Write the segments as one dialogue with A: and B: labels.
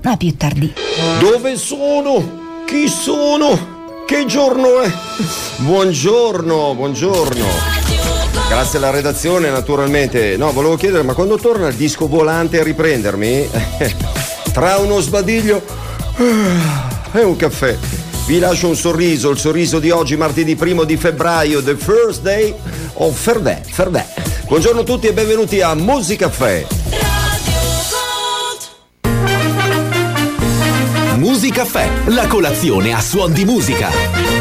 A: A più tardi.
B: Dove sono? Chi sono? Che giorno è? Buongiorno. Grazie alla redazione, naturalmente. No, volevo chiedere, ma quando torna il disco volante a riprendermi? Tra uno sbadiglio e un caffè. Vi lascio un sorriso, il sorriso di oggi, martedì 1 di febbraio, the first day of Ferdè. Buongiorno a tutti e benvenuti a Musicaffè.
C: Musicaffè, la colazione a suon di musica.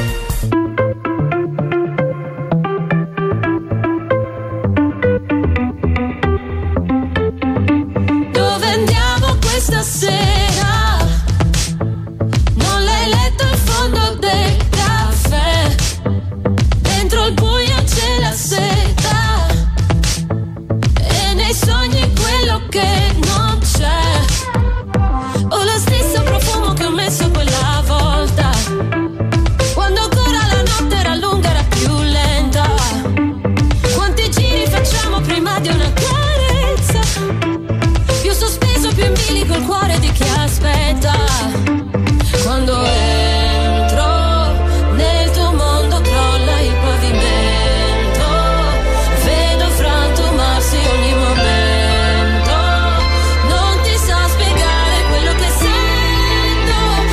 D: Dove andiamo questa sera? Non l'hai letto il fondo del caffè. Dentro il buio c'è la seta e nei sogni quello che non c'è. Ho lo stesso profumo che ho messo quella volta, quando ancora la notte era lunga, era più lenta. Quanti giri facciamo prima di una carezza? Più sospeso, più in bilico il cuore di chi aspetta. Quando entro nel tuo mondo crolla il pavimento, vedo frantumarsi ogni momento. Non ti so spiegare quello che sento.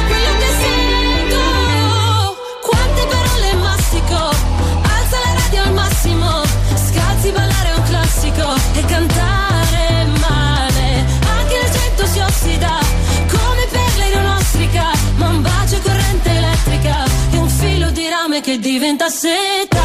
D: Quante parole mastico, alza la radio al massimo, scalzi ballare un classico e cantare male. Anche l'argento si ossida come perle in un'ostrica, ma un bacio corrente elettrica e un filo di rame che diventa seta.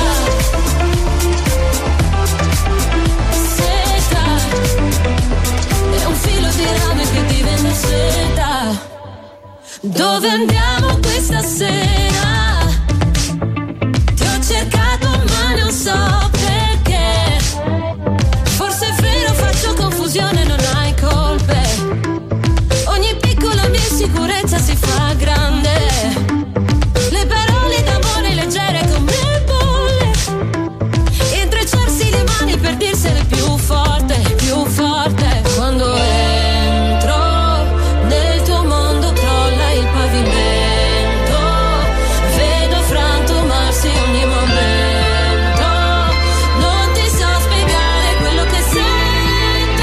D: È un filo di rame che diventa seta. Dove andiamo questa sera? Ti ho cercato ma non so perché. Forse è vero, faccio confusione, non hai colpe. Ogni piccola mia insicurezza si fa grande. Le parole d'amore leggere come bolle, intrecciarsi le mani per dirsene più forte, più forte. Quando entro nel tuo mondo crolla il pavimento, vedo frantumarsi ogni momento. Non ti so spiegare quello che sento.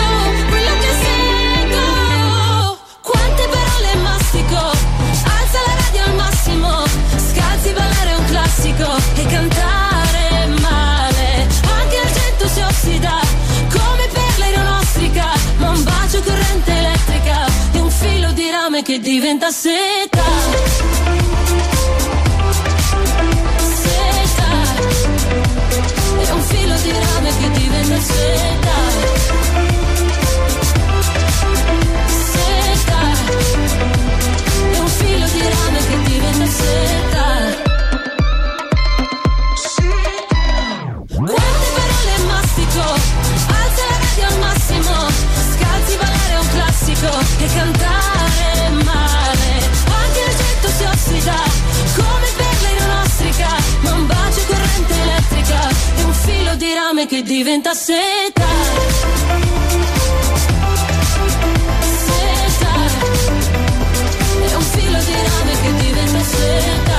D: Quante parole mastico, alza la radio al massimo, scalzi ballare un classico e cantare male. Anche l'argento si ossida come perle in un'ostrica, ma un bacio corrente elettrica e un filo di rame che diventa seta. È un filo di rame che diventa seta. È un filo di rame che diventa seta. Quante parole mastico, alza la radio al massimo, scalzi ballare un classico e cantare male. Anche l'argento si ossida come perle in un'ostrica, ma un bacio corrente elettrica e un filo di rame che diventa seta. È un filo di rame che diventa seta.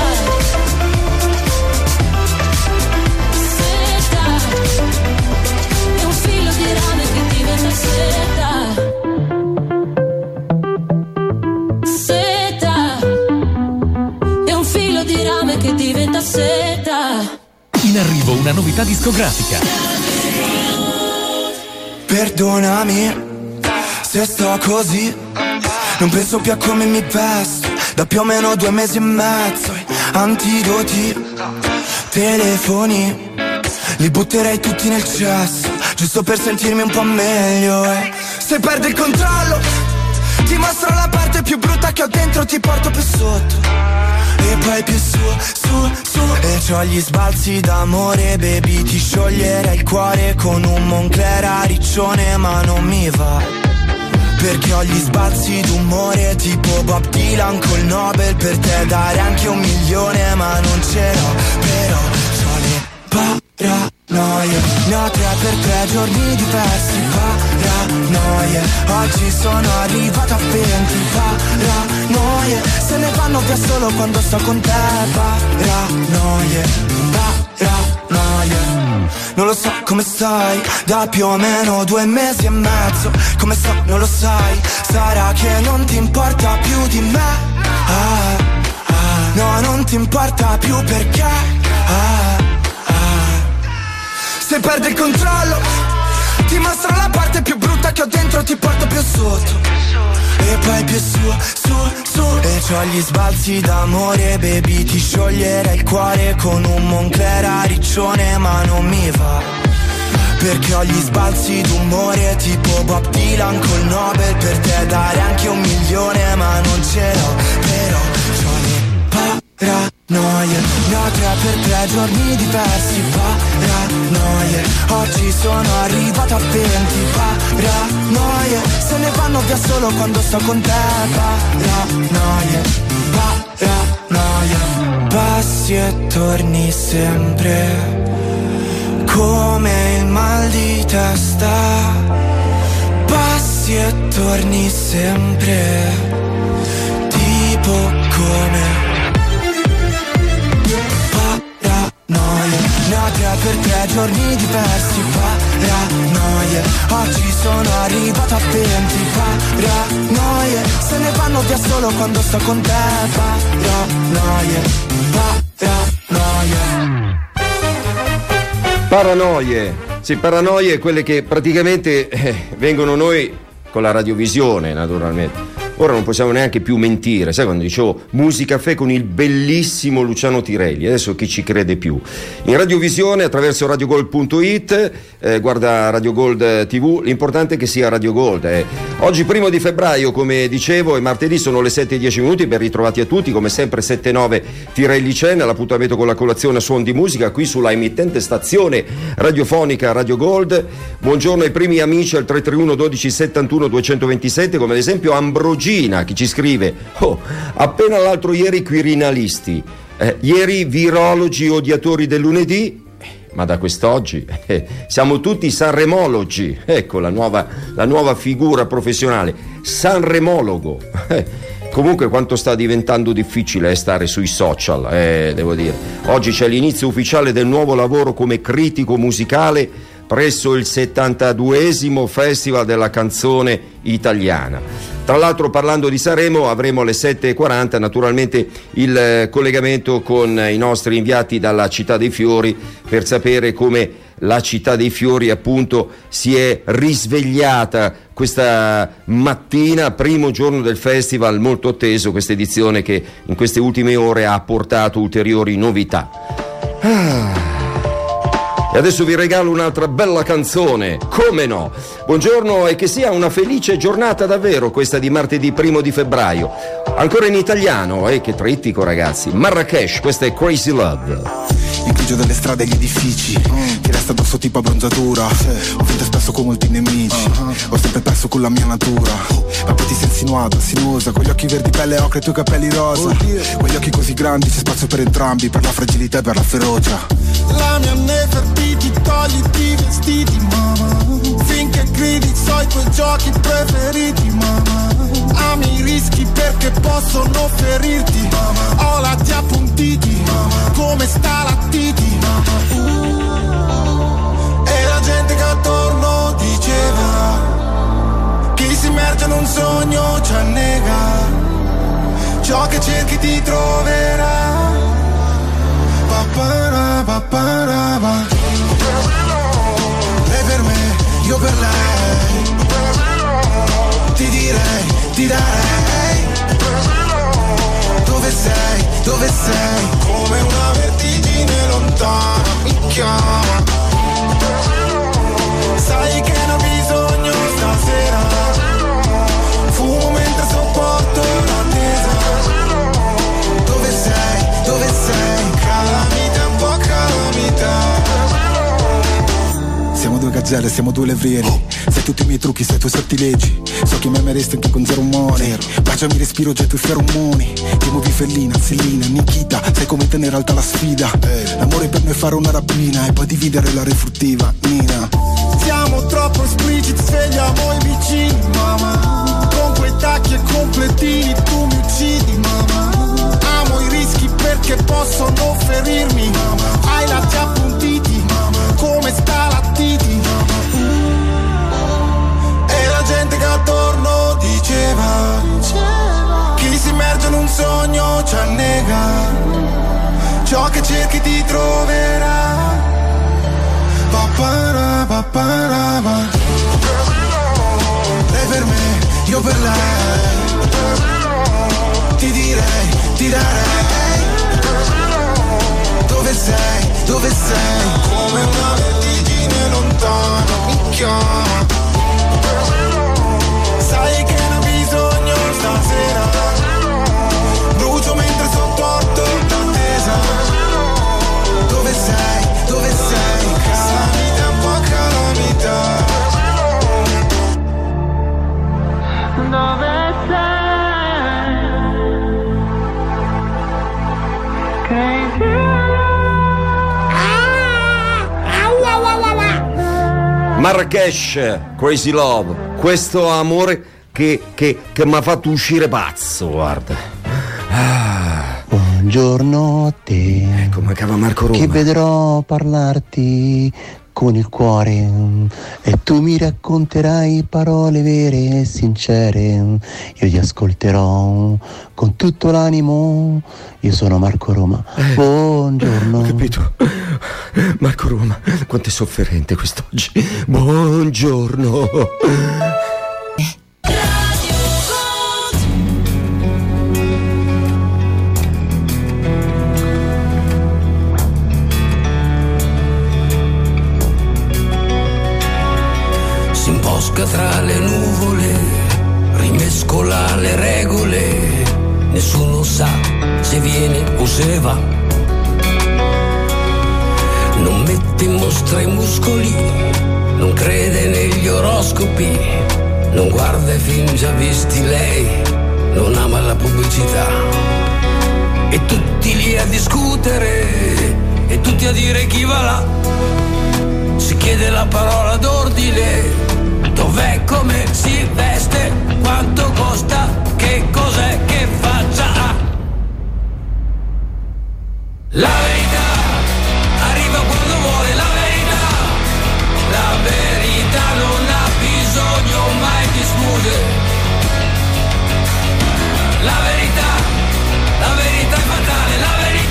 D: È un filo di rame che diventa seta. È un filo di rame che diventa seta.
C: In arrivo una novità discografica.
E: Perdonami se sto così, non penso più a come mi vesto da più o meno 2 mesi e mezzo. Antidoti, telefoni, li butterei tutti nel cesso, giusto per sentirmi un po' meglio. Se perdo il controllo, ti mostro la parte più brutta che ho dentro, ti porto più sotto e poi più su. E c'ho gli sbalzi d'amore, baby, ti scioglierei il cuore con un Moncler a riccione, ma non mi va, perché ho gli sbalzi d'umore tipo Bob Dylan col Nobel, per te dare anche 1 milione, ma non ce l'ho. Però c'ho le paranoie, ne ho 3 per 3 giorni diversi. Paranoie, oggi sono arrivato a 20. via solo quando sto con te. Paranoie, paranoie. Non lo so come stai, da più o meno 2 mesi e mezzo. Come sto non lo sai, sarà che non ti importa più di me. No, non ti importa più perché se perdi il controllo ti mostro la parte più brutta che ho dentro, ti porto più sotto e poi più su, su, su. E c'ho gli sbalzi d'amore, baby, ti scioglierei il cuore con un Moncler a riccione, ma non mi va, perché ho gli sbalzi d'umore tipo Bob Dylan col Nobel, per te dare anche 1 milione, ma non ce l'ho, però c'ho le paranoie, ne ho 3 per 3 giorni diversi, paranoie, oggi sono arrivato a 20, paranoie, se ne vanno via solo quando sto con te, paranoie, paranoie, passi e torni sempre come il mal di testa, passi e torni sempre, tipo come paranoie, ne ho 3 per 3 giorni diversi, paranoie, oggi sono arrivato a 20, paranoie, se ne vanno via solo quando sto con te, paranoie, paranoie.
B: Paranoie, sì, paranoie quelle che praticamente vengono noi con la radiovisione, naturalmente. Ora non possiamo neanche più mentire, sai quando dicevo Musicaffè con il bellissimo Luciano Tirelli, adesso chi ci crede più? In radiovisione attraverso radiogold.it, guarda Radio Gold TV, l'importante è che sia Radio Gold. Oggi 1 di febbraio, come dicevo, e martedì sono le 7:10, ben ritrovati a tutti, come sempre 7-9 Tirelli Cena, l'appuntamento con la colazione a suon di musica qui sulla emittente stazione radiofonica Radio Gold. Buongiorno ai primi amici al 331 12 71 227, come ad esempio Ambrogina, che ci scrive: appena l'altro ieri quirinalisti, ieri virologi odiatori del lunedì, ma da quest'oggi siamo tutti sanremologi. Ecco la nuova figura professionale, sanremologo. Comunque quanto sta diventando difficile stare sui social, devo dire. Oggi c'è l'inizio ufficiale del nuovo lavoro come critico musicale presso il 72esimo Festival della canzone italiana. Tra l'altro, parlando di Sanremo, avremo alle 7:40 naturalmente il collegamento con i nostri inviati dalla Città dei Fiori per sapere come la Città dei Fiori appunto si è risvegliata questa mattina, primo giorno del festival, molto atteso, questa edizione che in queste ultime ore ha portato ulteriori novità. E adesso vi regalo un'altra bella canzone, come no? Buongiorno e che sia una felice giornata davvero questa di martedì 1 di febbraio. Ancora in italiano, che trittico ragazzi. Marrakesh, questa è Crazy Love.
A: Il grigio delle strade e gli edifici che resta addosso tipo abbronzatura. Ho vinto spesso con molti nemici, ho sempre perso con la mia natura. Ma poi ti sei insinuata, sinuosa, con gli occhi verdi pelle ocre e i tuoi capelli rosa. Con gli occhi così grandi c'è spazio per entrambi, per la fragilità e per la ferocia.
F: La mia Nefertiti, togliti i vestiti, mamma. Finché gridi so i tuoi giochi preferiti, mamma. Ami i rischi perché possono ferirti, mamma. Ho lati appuntiti, mamma. Come sta la Titi, mamma. E la gente che attorno diceva: chi si immerge in un sogno ci annega, ciò che cerchi ti troverà. Papara, papara, pa. Lei per me, io per lei. Ti direi, ti darei. Dove sei, dove sei? Come una vertigine lontana mi chiama. Sai che ne ho bisogno stasera. Fumo mentre sopporto l'attesa. Dove sei, dove sei? Calamita, un po' calamita.
A: Siamo due gazzelle, siamo due levrieri. Sai tutti i miei trucchi, sai i tuoi sortilegi. So che mi ameresti anche con zero money. Baciami, respiro già i tuoi feromoni. Ti muovi fellina, Selina, Nikita. Sai come tenere alta la sfida. L'amore per noi è fare una rapina e poi dividere la refruttiva, Nina.
F: Siamo troppo espliciti, svegliamo i vicini, mamma. Con quei tacchi e completini tu mi uccidi, mamma. bisogno ci annega, ciò che cerchi ti troverà. Papara, papara, lei per me, io per lei, ti direi, ti darei. Dove sei, dove sei? Come una vertigine lontana mi chiama. Sai che ne ho bisogno stasera, brucio mentre sopporto l'attesa. Dove sei, dove sei? Calamita, un po' calamita. Dove sei?
B: Marrakesh, Crazy Love, questo amore che mi ha fatto uscire pazzo, guarda.
G: Buongiorno a te.
B: Ecco, mancava Marco Roma.
G: Che vedrò parlarti con il cuore e tu mi racconterai parole vere e sincere. Io ti ascolterò con tutto l'animo. Io sono Marco Roma. Buongiorno.
B: Ho capito. Marco Roma, quanto è sofferente quest'oggi. Buongiorno.
H: Si imbosca tra le nuvole, rimescola le regole, nessuno sa se viene o se va. Non mette in mostra i muscoli, non crede negli oroscopi, non guarda i film già visti lei, non ama la pubblicità. E tutti lì a discutere, e tutti a dire chi va là. Si chiede la parola d'ordine, dov'è, come si veste, quanto costa, che cos'è, che faccia ha. La verità arriva quando vuole, la verità non ha bisogno mai di scuse. La verità è fatale, la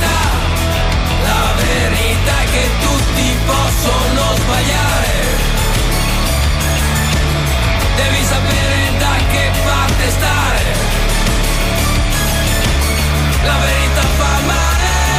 H: verità è che tutti possono sbagliare. Devi sapere da che parte stare. La verità fa male.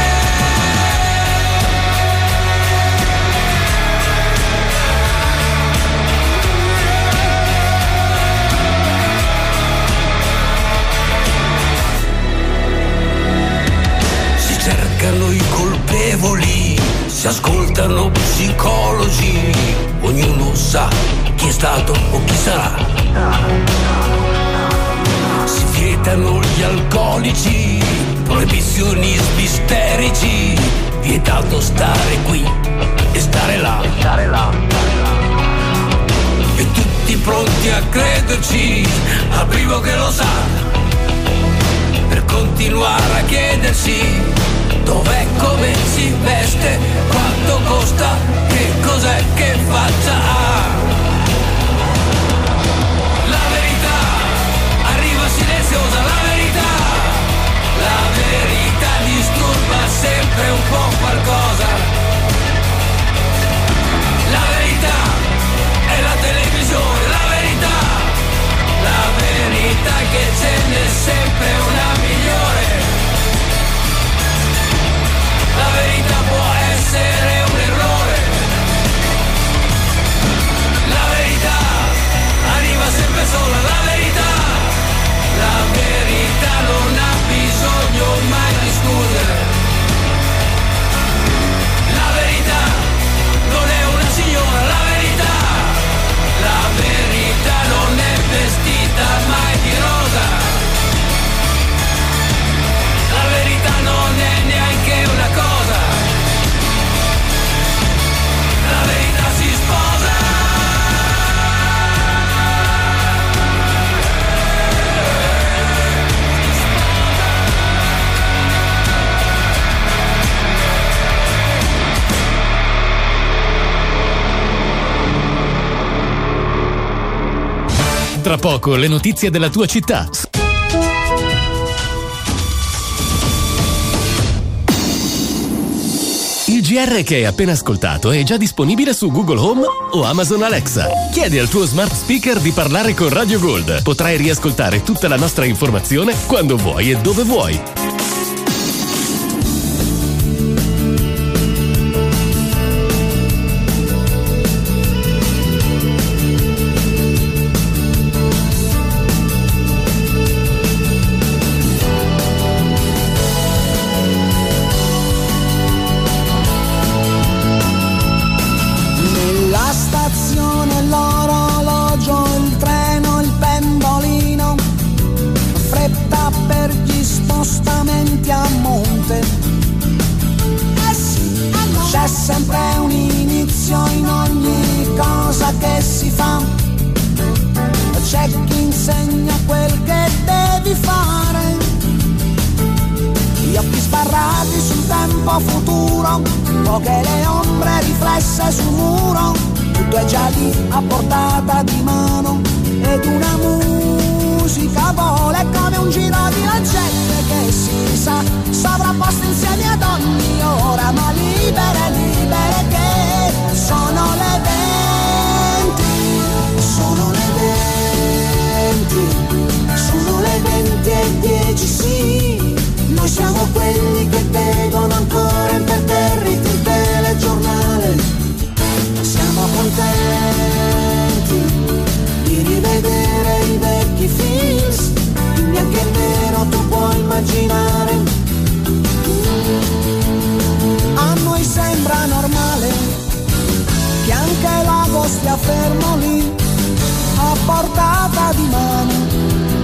H: Cercano i colpevoli, si ascoltano psicologi, ognuno sa chi è stato o chi sarà. Si vietano gli alcolici, proibizionismi isterici, vietato stare qui e stare là. E tutti pronti a crederci, al primo che lo sa, per continuare a chiedersi dov'è, come si veste, quanto costa, che cos'è, che faccia ha. La verità arriva silenziosa, la verità disturba sempre un po' qualcosa. La verità è la televisione, la verità che ce n'è sempre una migliore. La verità può essere un errore. La verità arriva sempre sola. La verità non ha bisogno mai di scuse. La verità non è una signora. La verità non è vestita mai di rosa. La verità non è neanche una cosa. La verità si sposa.
I: Tra poco le notizie della tua città. GR che hai appena ascoltato è già disponibile su Google Home o Amazon Alexa. Chiedi al tuo smart speaker di parlare con Radio Gold. Potrai riascoltare tutta la nostra informazione quando vuoi e dove vuoi.
J: Futuro, poche le ombre riflesse sul muro, tutto è già lì a portata di mano ed una musica vola come un giro di lancette che si sa sovrapposte insieme ad ogni ora, ma libere, libere che sono le 20, sono le 20, sono le 20:10, sì. Noi siamo quelli che vedono ancora imperterriti il telegiornale. Siamo contenti di rivedere i vecchi films, in bianco e nero tu puoi immaginare. A noi sembra normale che anche l'ago stia fermo lì, a portata di mano.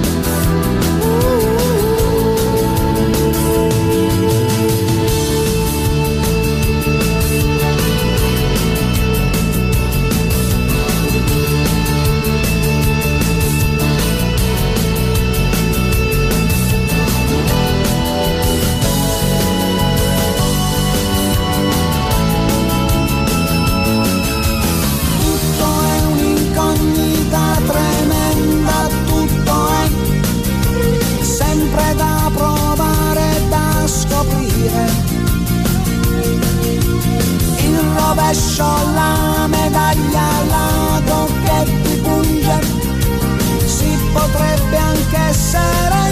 J: Il rovescio, la medaglia al lago che ti punge, si potrebbe anche essere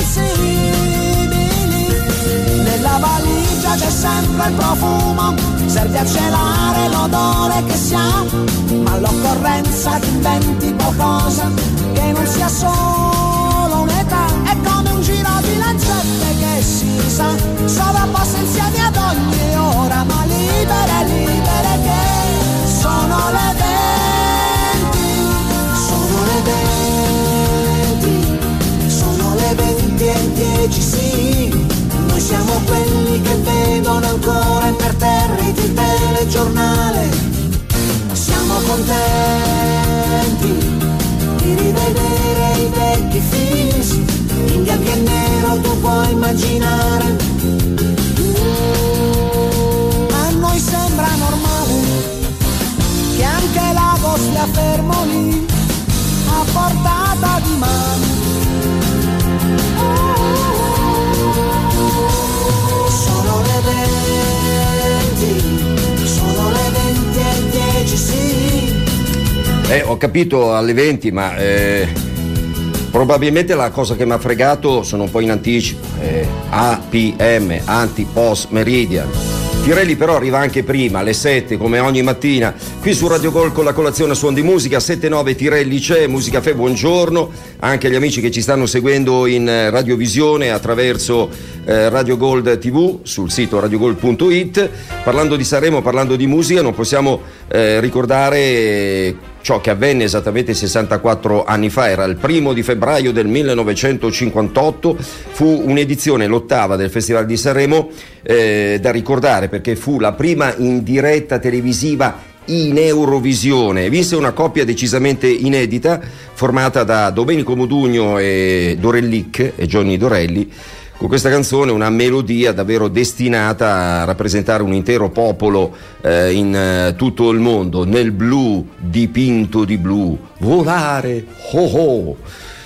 J: insensibili. Nella valigia c'è sempre il profumo, serve a celare l'odore che si ha, ma all'occorrenza ti inventi qualcosa che non sia solo un'età. È come un giro di lancette che si sa sovrapposta insieme ad ogni ora, ma libere, libere che sono le 20, sono le 20, sono le 20:10, sì. Noi siamo quelli che vedono ancora imperterriti il telegiornale. Siamo contenti di rivedere i vecchi films, in bianco e nero tu puoi immaginare. A noi sembra normale che anche l'ago stia fermo lì, a portata di mano. Sono le 20, sono le 20:10, sì.
B: Ho capito alle 20, ma probabilmente la cosa che mi ha fregato sono un po' in anticipo. APM, anti post meridian. Tirelli però arriva anche prima, alle 7, come ogni mattina, qui su Radio Gold con la colazione a suon di musica. 7-9 Tirelli c'è, Musica Fe, buongiorno anche agli amici che ci stanno seguendo in radiovisione attraverso Radio Gold TV sul sito radiogold.it. Parlando di Sanremo, parlando di musica, non possiamo ricordare ciò che avvenne esattamente 64 anni fa. Era il 1 di febbraio del 1958, fu un'edizione, l'ottava del Festival di Sanremo, da ricordare perché fu la prima in diretta televisiva in Eurovisione. Vinse una coppia decisamente inedita formata da Domenico Modugno e Dorellic e Johnny Dorelli, con questa canzone, una melodia davvero destinata a rappresentare un intero popolo in tutto il mondo, nel blu dipinto di blu, volare, oh oh.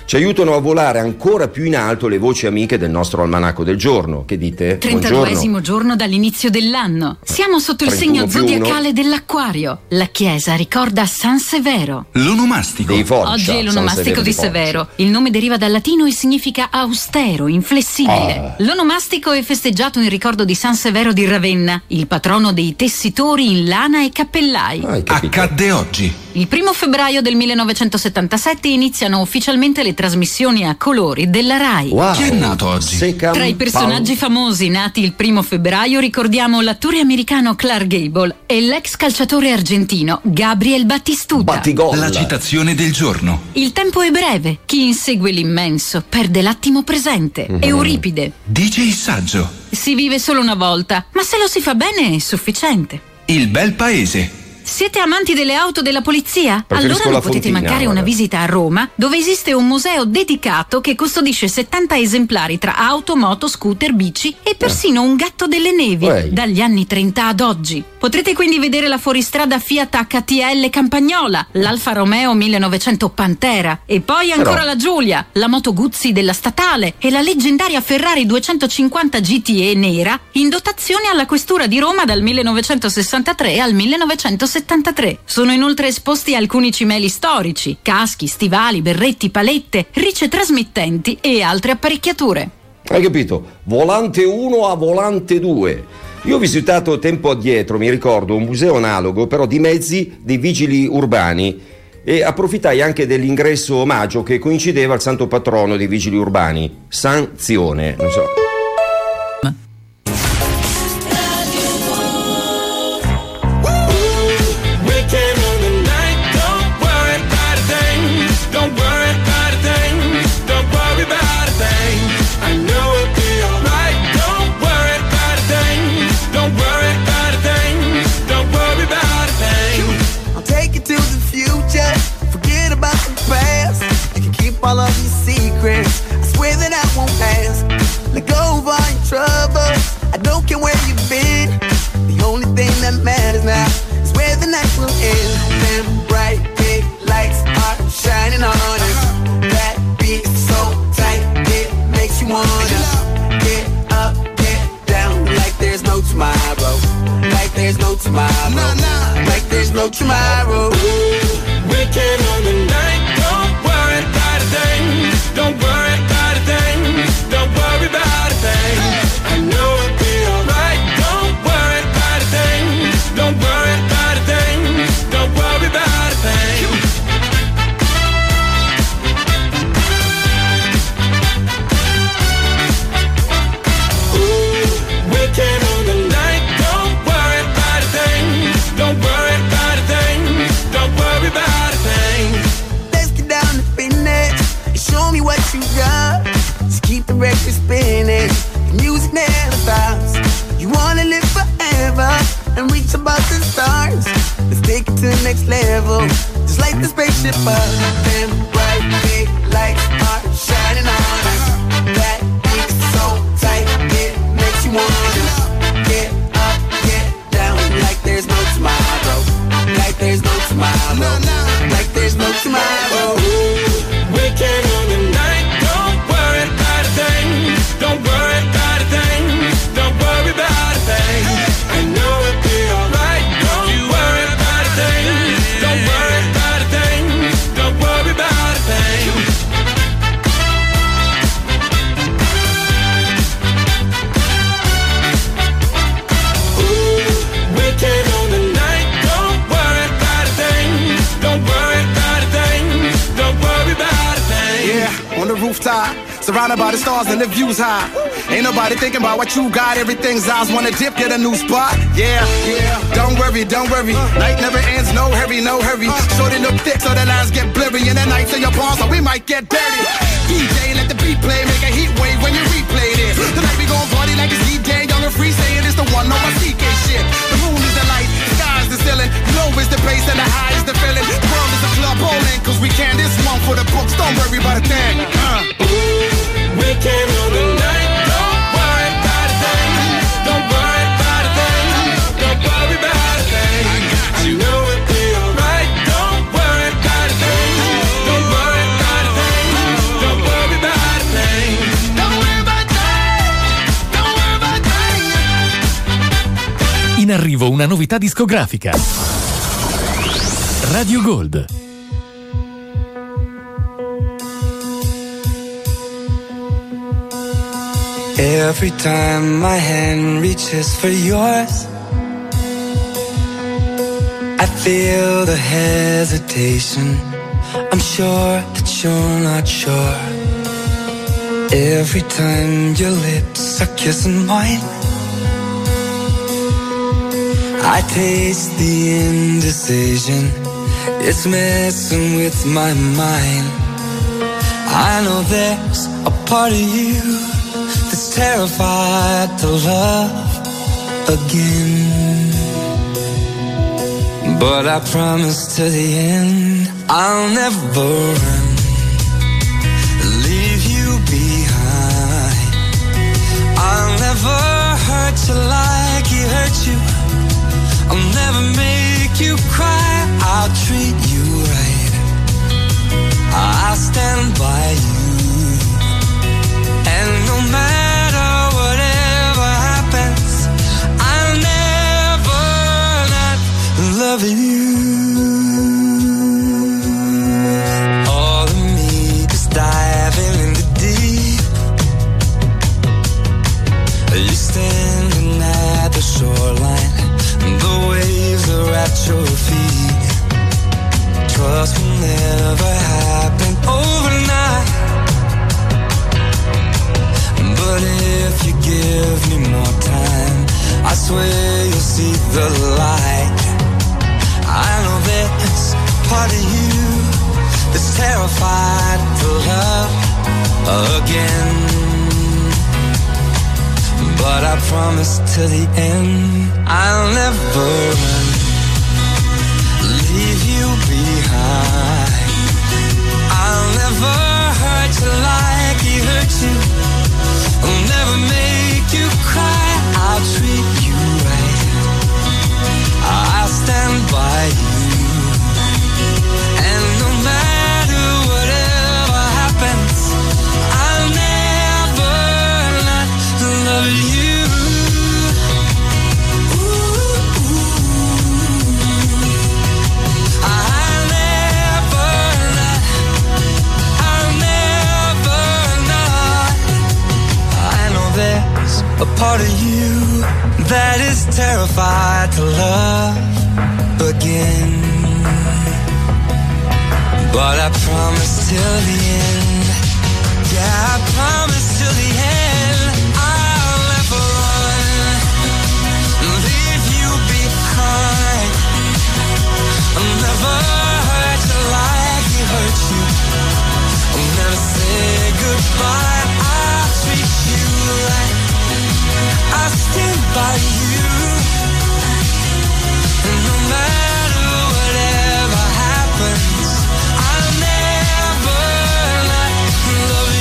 B: Ci aiutano a volare ancora più in alto le voci amiche del nostro almanacco del giorno. Che dite?
K: 32esimo giorno dall'inizio dell'anno. Siamo sotto il segno zodiacale dell'Acquario. La chiesa ricorda San Severo.
L: L'onomastico.
K: Oggi è l'onomastico di Severo. Il nome deriva dal latino e significa austero, inflessibile. L'onomastico è festeggiato in ricordo di San Severo di Ravenna, il patrono dei tessitori in lana e cappellai.
L: Accadde oggi.
K: Il 1 febbraio del 1977 iniziano ufficialmente le trasmissioni a colori della RAI.
L: Chi è nato oggi?
K: Tra i personaggi famosi nati il 1 febbraio ricordiamo l'attore americano Clark Gable e l'ex calciatore argentino Gabriel Battistuta.
L: La citazione del giorno.
K: Il tempo è breve, chi insegue l'immenso perde l'attimo presente. Euripide.
L: Dice il saggio.
K: Si vive solo una volta, ma se lo si fa bene è sufficiente.
L: Il bel paese.
K: Siete amanti delle auto della polizia?
B: Preferisco
K: Allora non
B: la
K: potete
B: Fontina,
K: mancare una visita a Roma, dove esiste un museo dedicato che custodisce 70 esemplari tra auto, moto, scooter, bici e persino un gatto delle nevi, dagli anni 30 ad oggi. Potrete quindi vedere la fuoristrada Fiat HTL Campagnola, l'Alfa Romeo 1900 Pantera e poi ancora la Giulia, la moto Guzzi della statale e la leggendaria Ferrari 250 GTE nera in dotazione alla questura di Roma dal 1963 al 1973. Sono inoltre esposti alcuni cimeli storici, caschi, stivali, berretti, palette, ricce trasmittenti e altre apparecchiature.
B: Hai capito? Volante 1 a volante 2. Io ho visitato tempo addietro, mi ricordo, un museo analogo però di mezzi dei vigili urbani e approfittai anche dell'ingresso omaggio che coincideva al santo patrono dei vigili urbani, San Zione. Non so.
E: All of these secrets, I swear that I won't pass. Let go of all your troubles, I don't care where you've been. The only thing that matters now is where the night will end. Them bright big lights are shining on us. That beat is so tight, it makes you wanna get up, get down, like there's no tomorrow. Like there's no tomorrow. Like there's no tomorrow. Weekend on the night, don't worry about a thing. Don't worry about a thing. Don't worry about a thing. I know it'll be alright. Don't worry about a thing. Don't worry about a thing. Don't worry about a thing. Ooh, weekend on the night. Don't worry about a thing. Don't worry about a thing. Don't worry about a thing. Let's get down to business and show me what you got. Just keep the record spinning. The music never stops. You wanna live forever and reach above the stars. Let's take it to the next level. Just like the spaceship up. Them bright big lights are shining on us. That beat is so tight, it makes you wanna get up, get down, like there's no tomorrow. Like there's no tomorrow. Like there's no tomorrow. Weekend on the night. Don't worry about a thing. Don't worry about a thing. Don't worry about a thing. I know it'll be alright. Don't worry about a thing. Don't worry about a thing. Don't worry about a thing. Ooh, weekend on the night. Don't worry about a thing. Don't worry about a thing. Don't worry about a thing.
F: Yeah, on the rooftop, surrounded by the stars and the views high. Ain't nobody thinking about what you got. Everything's eyes wanna dip, get a new spot. Yeah, yeah. Don't worry, don't worry. Night never ends, no hurry, no hurry. Shorten up thick so the lines get blurry. And the nights in your palms, so we might get dirty. DJ, let the beat play, make a heat wave when you replay this. Tonight we gon' party like it's DJ, young and free, saying it's the one on my CK shit. The moon is the light, the sky is the ceiling. Low is the bass and the high is the feeling. The world is a club bowling, cause we can. This one for the books, don't worry about a thing. Weekend on the night. Don't worry about a thing. Don't worry about a thing. Don't worry about a thing. I know it'll be alright. Don't worry about a thing. Don't worry about a thing.
I: arrivo una novità discografica. Radio Gold.
E: Every time my hand reaches for yours, I feel the hesitation. I'm sure that you're not sure. Every time your lips are kissing mine, I taste the indecision. It's messing with my mind. I know there's a part of you that's terrified to love again. But I promise to the end, I'll never run, leave you behind. I'll never hurt you like he hurt you. I'll never make you cry. I'll treat you right. I'll stand by you. And no matter whatever happens, I'll never not love you. All of me is diving in the deep. You standing at the shoreline, the waves are at your feet. Trust will never happen overnight, but if you give me more time, I swear you'll see the light. I know there's part of you that's terrified to love again. But I promise to the end, I'll never run, leave you behind. I'll never hurt you like he hurt you. I'll never make you cry. I'll treat you right. I'll stand by you. And no matter whatever happens, I'll never not love you. A part of you that is terrified to love again. But I promise till the end, yeah, I promise till the end, I'll never run, leave you behind. I'll never hurt you like he hurt you. I'll never say goodbye. I'll treat you right. I stand by you, and no matter whatever happens, I'll never not love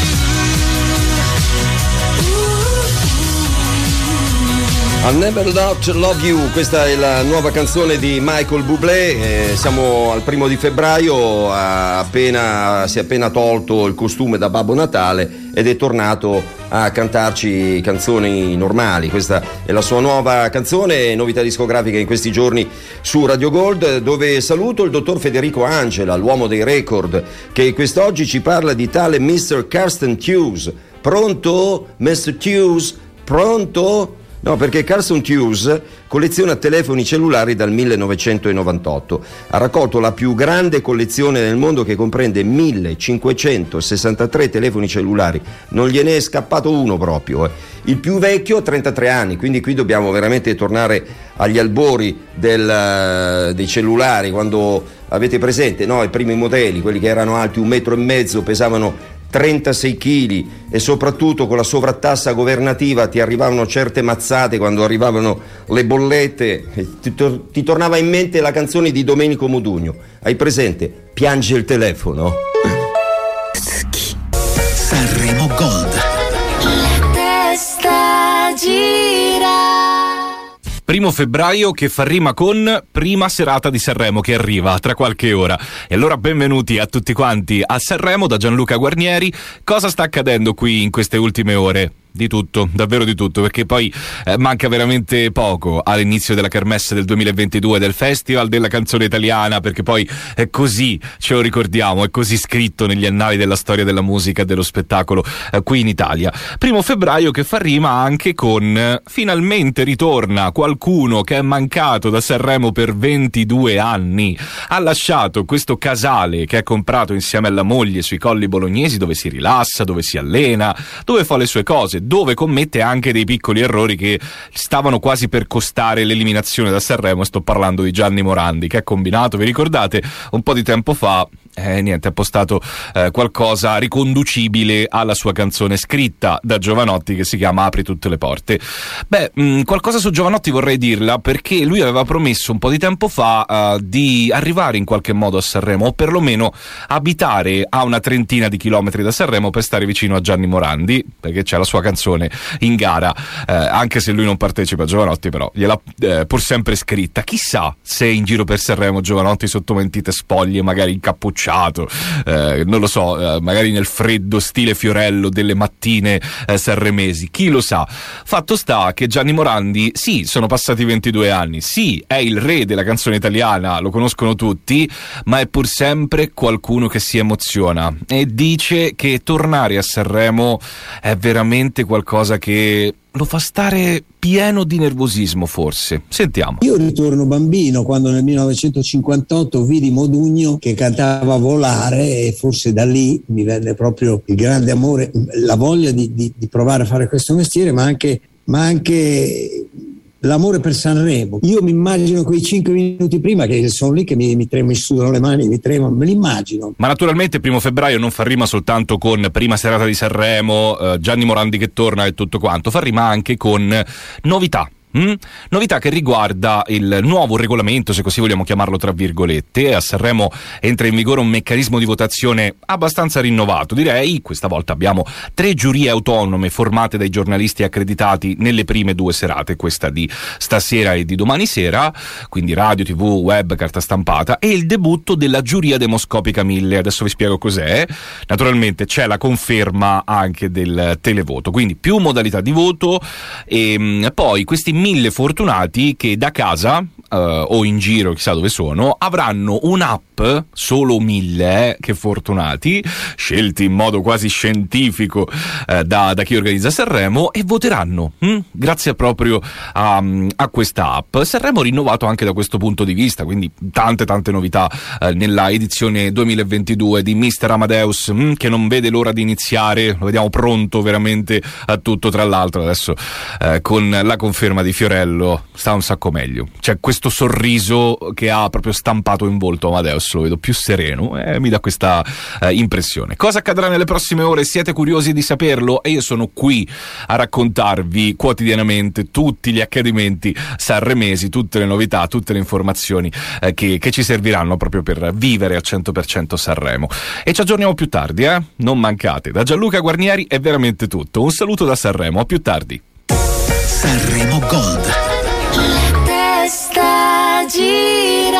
E: you.
B: I'll never not love you, questa è la nuova canzone di Michael Bublé. Siamo al 1 di febbraio, si è appena tolto il costume da Babbo Natale ed è tornato a cantarci canzoni normali. Questa è la sua nuova canzone, novità discografica in questi giorni su Radio Gold, dove saluto il dottor Federico Angela, l'uomo dei record, che quest'oggi ci parla di tale Mr. Carsten Hughes. Pronto? Mr. Hughes? Pronto? No, perché Carsten Hughes colleziona telefoni cellulari dal 1998. Ha raccolto la più grande collezione del mondo, che comprende 1563 telefoni cellulari. Non gliene è scappato uno proprio. Il più vecchio 33 anni, quindi qui dobbiamo veramente tornare agli albori dei cellulari, quando avete presente, no, i primi modelli, quelli che erano alti 1,5 metri, pesavano 36 kg e soprattutto con la sovrattassa governativa ti arrivavano certe mazzate quando arrivavano le bollette. Ti tornava in mente la canzone di Domenico Modugno, hai presente? Piange il telefono.
C: Sanremo Gold.
D: La testa gira.
M: 1 febbraio che fa rima con prima serata di Sanremo che arriva tra qualche ora. E allora benvenuti a tutti quanti a Sanremo da Gianluca Guarnieri. Cosa sta accadendo qui in queste ultime ore? di tutto, davvero di tutto, perché poi manca veramente poco all'inizio della kermesse del 2022 del Festival della Canzone Italiana, perché poi è così, ce lo ricordiamo, è così scritto negli annali della storia della musica e dello spettacolo qui in Italia. 1 febbraio che fa rima anche con finalmente ritorna qualcuno che è mancato da Sanremo per 22 anni. Ha lasciato questo casale che ha comprato insieme alla moglie sui colli bolognesi, dove si rilassa, dove si allena, dove fa le sue cose, dove commette anche dei piccoli errori che stavano quasi per costare l'eliminazione da Sanremo. Sto parlando di Gianni Morandi, che ha combinato, vi ricordate, un po' di tempo fa, ha postato qualcosa riconducibile alla sua canzone scritta da Jovanotti che si chiama Apri tutte le porte. Qualcosa su Jovanotti vorrei dirla, perché lui aveva promesso un po' di tempo fa di arrivare in qualche modo a Sanremo, o perlomeno abitare a una trentina di chilometri da Sanremo per stare vicino a Gianni Morandi, perché c'è la sua canzone in gara, anche se lui non partecipa, Jovanotti però gliel'ha pur sempre scritta. Chissà se in giro per Sanremo Jovanotti sotto mentite spoglie, magari incappucciato, non lo so, magari nel freddo stile Fiorello delle mattine sanremesi, chi lo sa. Fatto sta che Gianni Morandi, sì, sono passati 22 anni, sì, è il re della canzone italiana, lo conoscono tutti, ma è pur sempre qualcuno che si emoziona e dice che tornare a Sanremo è veramente qualcosa che lo fa stare pieno di nervosismo, forse. Sentiamo.
N: Io ritorno bambino quando nel 1958 vidi Modugno che cantava Volare, e forse da lì mi venne proprio il grande amore, la voglia di provare a fare questo mestiere, ma anche l'amore per Sanremo. Io mi immagino quei 5 minuti prima, che sono lì che mi sudano le mani, mi tremano, me l'immagino.
M: Ma naturalmente 1 febbraio non fa rima soltanto con prima serata di Sanremo, Gianni Morandi che torna e tutto quanto, fa rima anche con novità. Novità che riguarda il nuovo regolamento, se così vogliamo chiamarlo tra virgolette. A Sanremo entra in vigore un meccanismo di votazione abbastanza rinnovato, direi. Questa volta abbiamo 3 giurie autonome formate dai giornalisti accreditati nelle prime 2 serate, questa di stasera e di domani sera, quindi radio, tv, web, carta stampata, e il debutto della giuria demoscopica 1000. Adesso vi spiego cos'è. Naturalmente c'è la conferma anche del televoto, quindi più modalità di voto, e poi questi 1000 fortunati che da casa o in giro, chissà dove sono, avranno un'app, solo 1000 che fortunati, scelti in modo quasi scientifico da chi organizza Sanremo, e voteranno grazie proprio a questa app. Sanremo rinnovato anche da questo punto di vista, quindi tante novità nella edizione 2022 di Mister Amadeus, che non vede l'ora di iniziare, lo vediamo pronto veramente a tutto. Tra l'altro adesso con la conferma di Fiorello sta un sacco meglio, c'è questo sorriso che ha proprio stampato in volto Amadeus, lo vedo più sereno e mi dà questa impressione. Cosa accadrà nelle prossime ore? Siete curiosi di saperlo? E io sono qui a raccontarvi quotidianamente tutti gli accadimenti sanremesi, tutte le novità, tutte le informazioni che ci serviranno proprio per vivere al 100% Sanremo. E ci aggiorniamo più tardi, non mancate. Da Gianluca Guarnieri è veramente tutto. Un saluto da Sanremo, a più tardi.
C: Sanremo Gold.
D: La testa gira.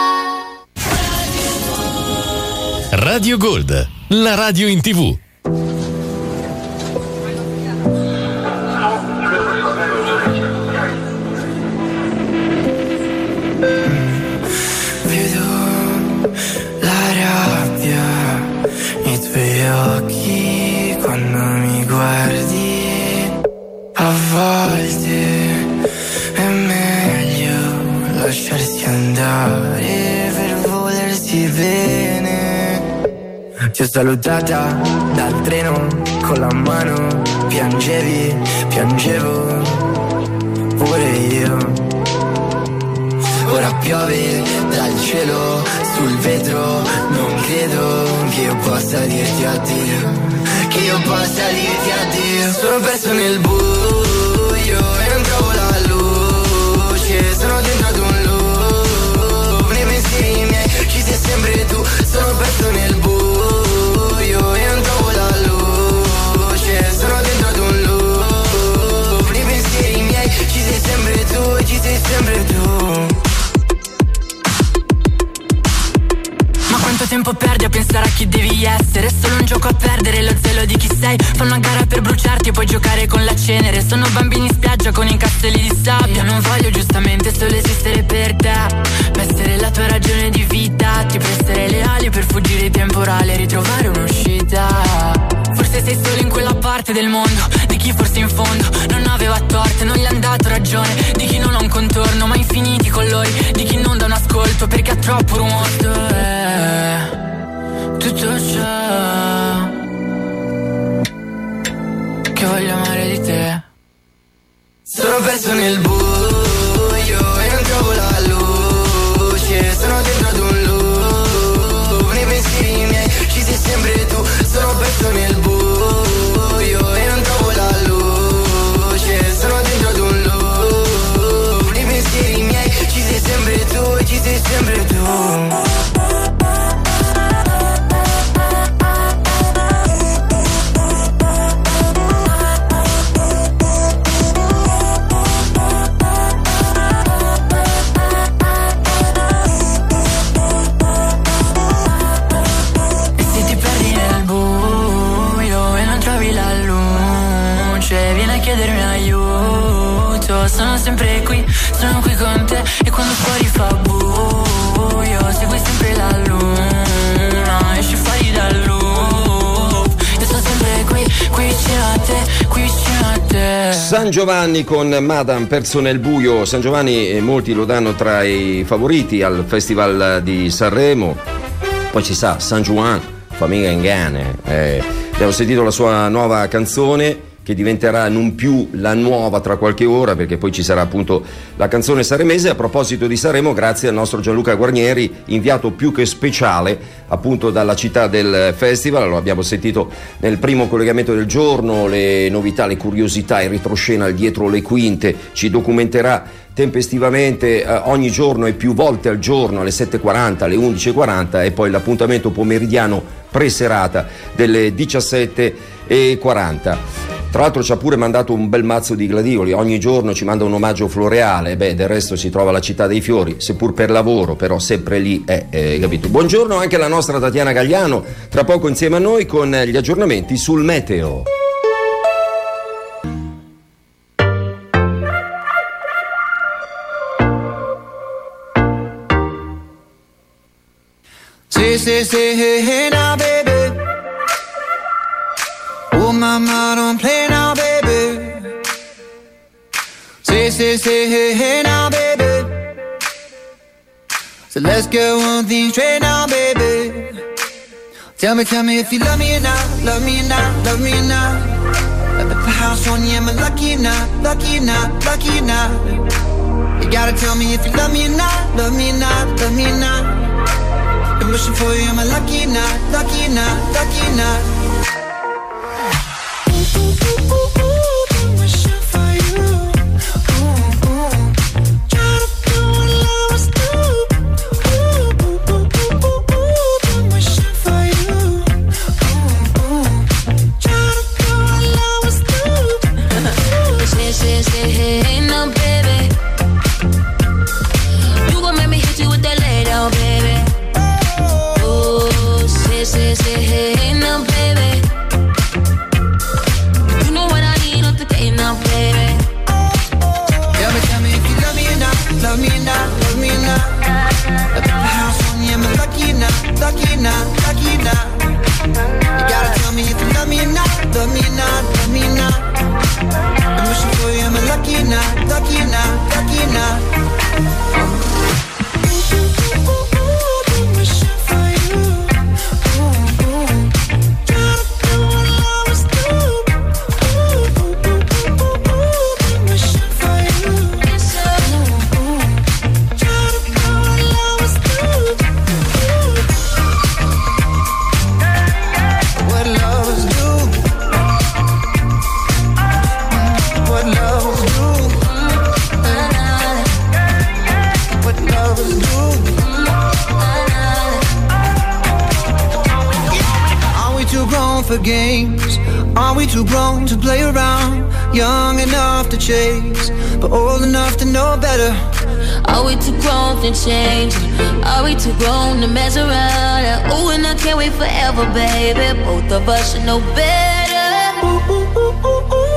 I: Radio Gold, la radio in TV.
E: Vedo la rabbia nei tuoi occhi quando mi guardi. A volte è meglio lasciarsi andare per volersi bene. Ti ho salutata dal treno con la mano, piangevo pure io. Ora piove dal cielo sul vetro, non credo che io possa dirti addio, che io possa dirti addio. Sono perso nel buio e non trovo la luce, sono dentro ad un loop, nei pensieri miei ci sei sempre tu. Sono perso nel buio e non trovo la luce, sono dentro ad un loop, nei pensieri miei ci sei sempre tu, ci sei sempre tu.
O: Quanto tempo perdi a pensare a chi devi essere? È solo un gioco a perdere lo zelo di chi sei. Fanno una gara per bruciarti puoi giocare con la cenere. Sono bambini in spiaggia con i castelli di sabbia. Non voglio giustamente solo esistere per te, ma essere la tua ragione di vita. Ti presterei le ali per fuggire il temporale e ritrovare un'uscita. Forse sei solo in quella parte del mondo di chi forse in fondo non aveva torto, non gli han dato ragione, di chi non ha un contorno ma infiniti colori, di chi non dà un ascolto perché ha troppo rumore. Tutto ciò che voglio amare di te.
E: Sono perso nel buio e non trovo la luce. Sono dentro ad un loop, nei pensieri miei ci sei sempre tu. Sono perso nel buio e non trovo la luce. Sono dentro ad un loop, nei pensieri miei ci sei sempre tu, ci sei sempre tu.
O: Chiedermi aiuto, sono sempre qui, sono qui con te. E quando fuori fa buio, segui sempre la luna, esci fuori dal loop. Io sono sempre qui, qui vicino a te, qui vicino a te.
B: San Giovanni con Madame, perso nel buio. San Giovanni molti lo danno tra i favoriti al Festival di Sanremo. Poi ci sa San Juan, famiglia in Ghana. Abbiamo sentito la sua nuova canzone, che diventerà non più la nuova tra qualche ora, perché poi ci sarà appunto la canzone sanremese. A proposito di Sanremo, grazie al nostro Gianluca Guarnieri, inviato più che speciale appunto dalla città del festival. Lo abbiamo sentito nel primo collegamento del giorno, le novità, le curiosità, il retroscena, il dietro le quinte. Ci documenterà tempestivamente ogni giorno e più volte al giorno, alle 7.40, alle 11.40 e poi l'appuntamento pomeridiano preserata delle 17.40. Tra l'altro ci ha pure mandato un bel mazzo di gladioli, ogni giorno ci manda un omaggio floreale. Del resto si trova alla città dei fiori, seppur per lavoro, però sempre lì, capito. Buongiorno anche alla nostra Tatiana Gagliano, tra poco insieme a noi con gli aggiornamenti sul meteo.
E: Say, hey, now, baby. Oh, mama, don't play now, baby. Say, hey, now, baby. So let's get one thing straight now, baby. Tell me if you love me or not, love me or not, love me or not. At the house on you, am I lucky or not, lucky or not, lucky or not? You gotta tell me if you love me or not, love me or not, love me or not. I'm wishing for you, am I lucky or not, lucky or not, lucky or not? Lucky not, lucky not. You gotta tell me if you love me or not, love me or not, love me or not. I'm wishing for you, am I lucky or not, lucky or not, lucky or not. For games, are we too grown to play around? Young enough to chase, but old enough to know better.
D: Are we too grown to change? Are we too grown to mess around? Oh, and I can't wait forever, baby. Both of us should know better.
E: Ooh, ooh, ooh, ooh, ooh.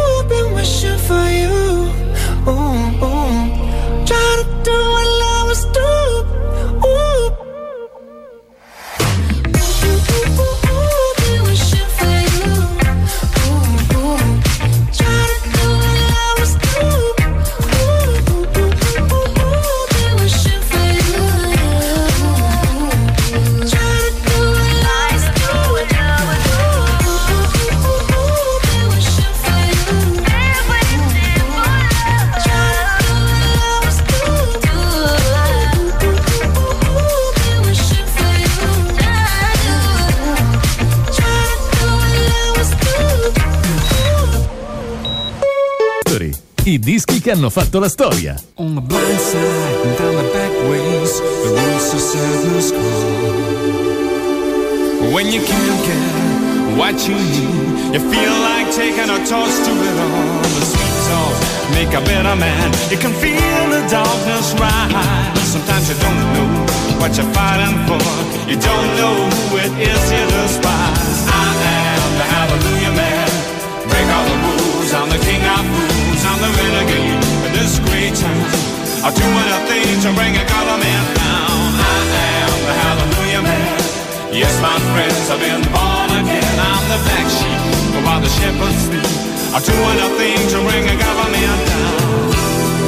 I: migliori, i dischi che hanno fatto la storia.
P: On the blind side and down the back ways, the roots of sadness call. When you can't get what you need, you feel like taking a toast to it all. The sweet talk make a better man. You can feel the darkness rise. Sometimes you don't know what you're fighting for. You don't know who it is you despise. I am the hallelujah man. Break all the rules. I'm the king of fools. I'm the renegade in this great town. I'll do anything to bring a government down. I am the hallelujah man. Yes, my friends, I've been born again. I'm the black sheep while the shepherds sleep. I'll do anything to bring a government down.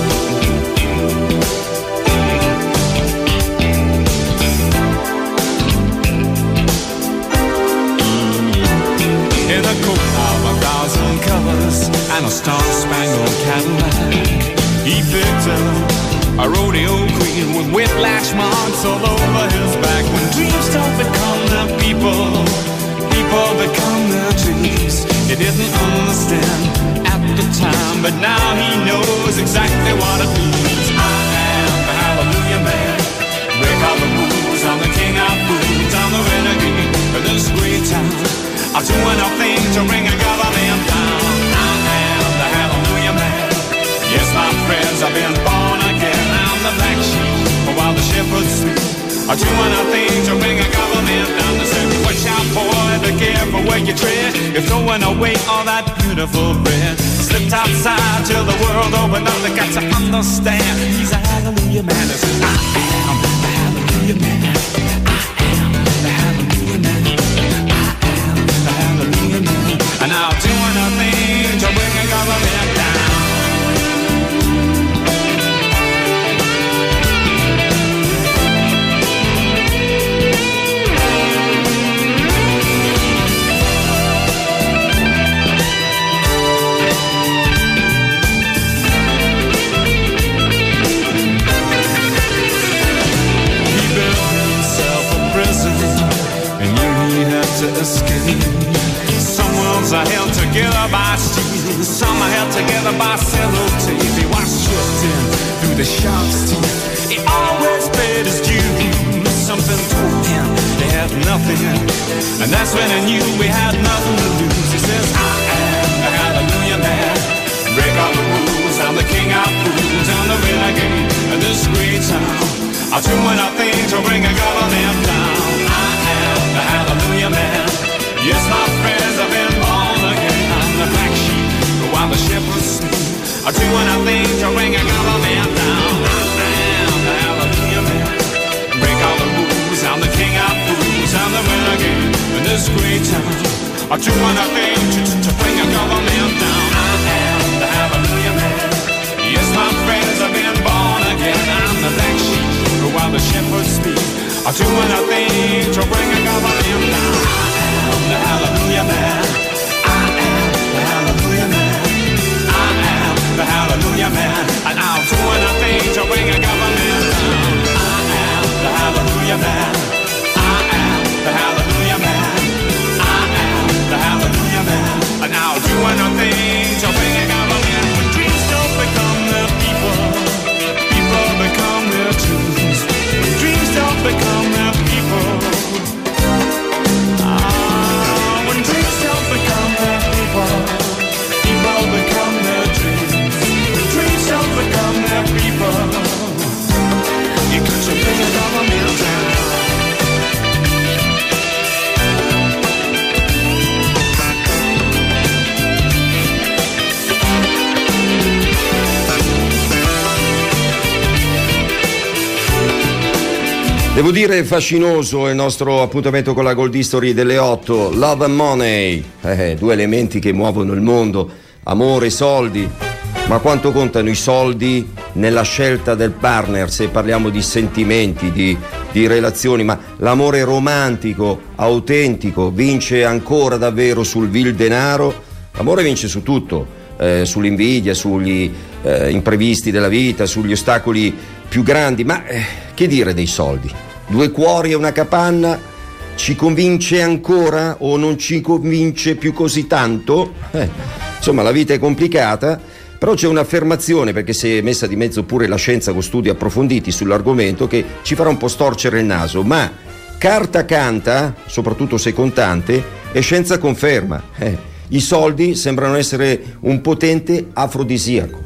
P: In a coat of 1,000 colors and a star-spangled Cadillac, he picked up a rodeo queen with whiplash marks all over his back. When dreams don't become their people, people become their dreams. He didn't understand at the time, but now he knows exactly what it means. I am the hallelujah man. Break all the rules. I'm the king of fools. I'm the renegade of this great town. I'll do anything to bring a government down. I am the hallelujah man. Yes, my friends, I've been born again. I'm the black sheep while the shepherds sleep. I'll do anything to bring a government down. They say, watch out, boy, be careful where you tread. You're throwing away all that beautiful bread. Slipped outside till the world opened up. They got to understand he's a hallelujah man. They say, I am the hallelujah man. I am the hallelujah man. I am the hallelujah man. And I'll do anything to bring a government down. To escape. Some worlds are held together by steel, some are held together by sellotape. He was stripped in through the shark's teeth. He always paid his dues. Something told him he had nothing, and that's when he knew we had nothing to lose. He says, I am the hallelujah man. Break all the rules. I'm the king of fools. I'm the renegade of this great town. I'll do anything to bring a government down. I am the hallelujah man. Yes, my friends, I've been born again. I'm the black sheep while the shepherds sleep. I'll do anything to bring a government down. I am the hallelujah man. Break all the rules. I'm the king of fools. I'm the renegade in this great town. I'll do anything to bring a government down. I am the hallelujah man. Yes, my friends, I've been born again. I'm the black sheep while the shepherds sleep. I'll do anything to bring a government down. I am the hallelujah man. I am the hallelujah man. I am the hallelujah man. And I'll do anything to bring a government down. I am the hallelujah man. I am the hallelujah man. I am the hallelujah man. And I'll do anything to bring a government. When dreams don't become their people, people become their dreams. When dreams don't become their people, when dreams don't become their people, people become their dreams. When dreams don't become their people, you got to bring a government down.
B: Devo dire fascinoso il nostro appuntamento con la Gold History delle 8. Love and money, due elementi che muovono il mondo, amore e soldi. Ma quanto contano i soldi nella scelta del partner, se parliamo di sentimenti, di relazioni? Ma l'amore romantico, autentico, vince ancora davvero sul vil denaro? L'amore vince su tutto, sull'invidia, sugli imprevisti della vita, sugli ostacoli più grandi. Ma che dire dei soldi? Due cuori e una capanna, ci convince ancora o non ci convince più così tanto? Insomma, la vita è complicata, Però c'è un'affermazione, perché si è messa di mezzo pure la scienza con studi approfonditi sull'argomento, che ci farà un po' storcere il naso, ma carta canta, soprattutto se contante, e scienza conferma. I soldi sembrano essere un potente afrodisiaco.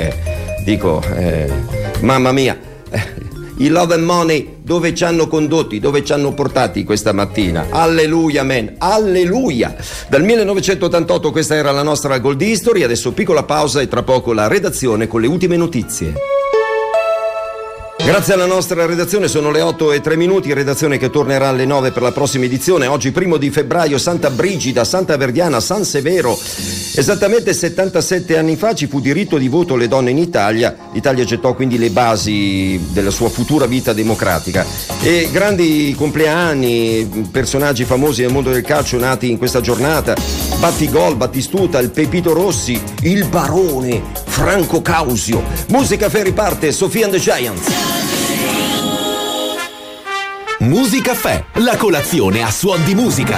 B: Mamma mia, i love and money dove ci hanno condotti, dove ci hanno portati questa mattina? Alleluia, men, alleluia. Dal 1988 questa era la nostra Gold History, adesso piccola pausa e tra poco la redazione con le ultime notizie. Grazie alla nostra redazione, sono le 8:03, redazione che tornerà alle 9 per la prossima edizione. Oggi 1 di febbraio, Santa Brigida, Santa Verdiana, San Severo. Esattamente 77 anni fa ci fu diritto di voto alle donne in Italia. L'Italia gettò quindi le basi della sua futura vita democratica. E grandi compleanni, personaggi famosi nel mondo del calcio nati in questa giornata: Battigol, Battistuta, il Pepito Rossi, il Barone, Franco Causio. Musica Ferri parte, Sofia and the Giants.
C: Musicaffè, la colazione a suon di musica.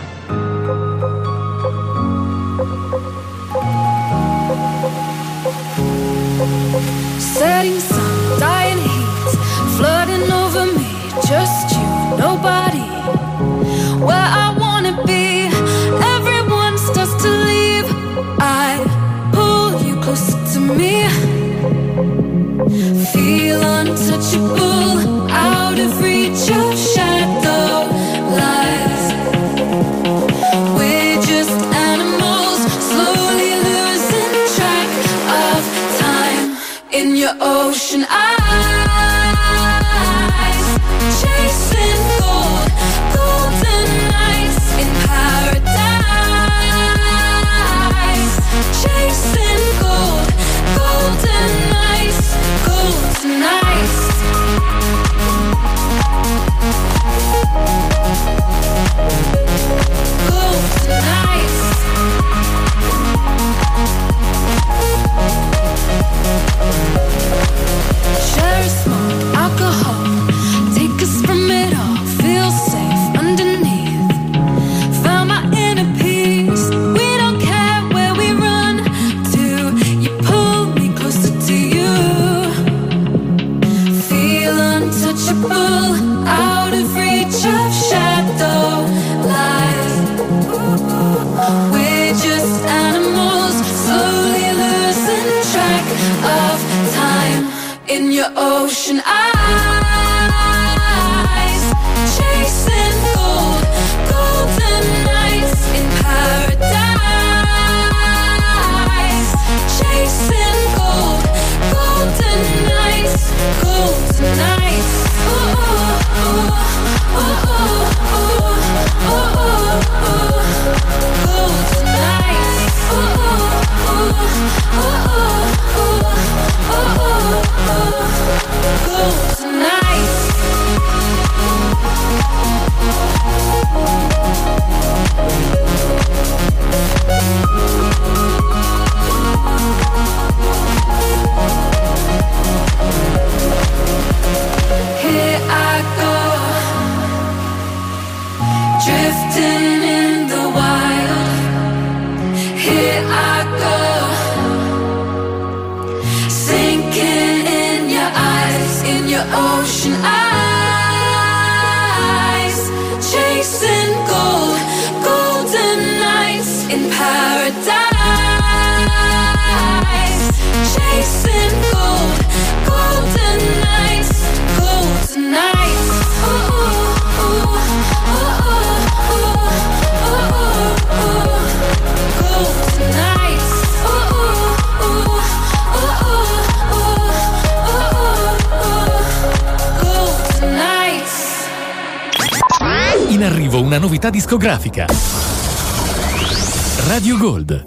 D: Setting sun, dying heat, flooding over me, just you, nobody. Where I wanna be, everyone starts to leave. I pull you closer to me, feel untouchable, out of reach of shadow lies. We're just animals, slowly losing track of time. In your ocean eyes, chasing gold, golden nights in paradise. Chasing gold, golden nights, golden nights. Golden nights. Share a smoke, alcohol, take us from it all, feel safe underneath. Found my inner peace, we don't care where we run to. You pull me closer to you, feel untouchable, out of reach of shadow light. We're just animals, slowly losing track of time. In your ocean eyes, chasing gold, golden nights in paradise. Chasing gold, golden nights, golden nights. Ooh, ooh, ooh, ooh, ooh, ooh, ooh. Golden nights. Ooh, ooh, ooh, ooh, ooh, ooh, ooh. Golden nights. Here I go, drifting in the wild. Here I go, sinking in your eyes, in your ocean eyes. Chasing gold, golden nights in paradise. Chasing gold, golden nights, golden nights. Ooh, ooh, ooh, ooh, ooh, ooh, ooh. Golden nights. Ooh, ooh, ooh, ooh, ooh, golden nights.
I: In arrivo una novità discografica. Radio Gold.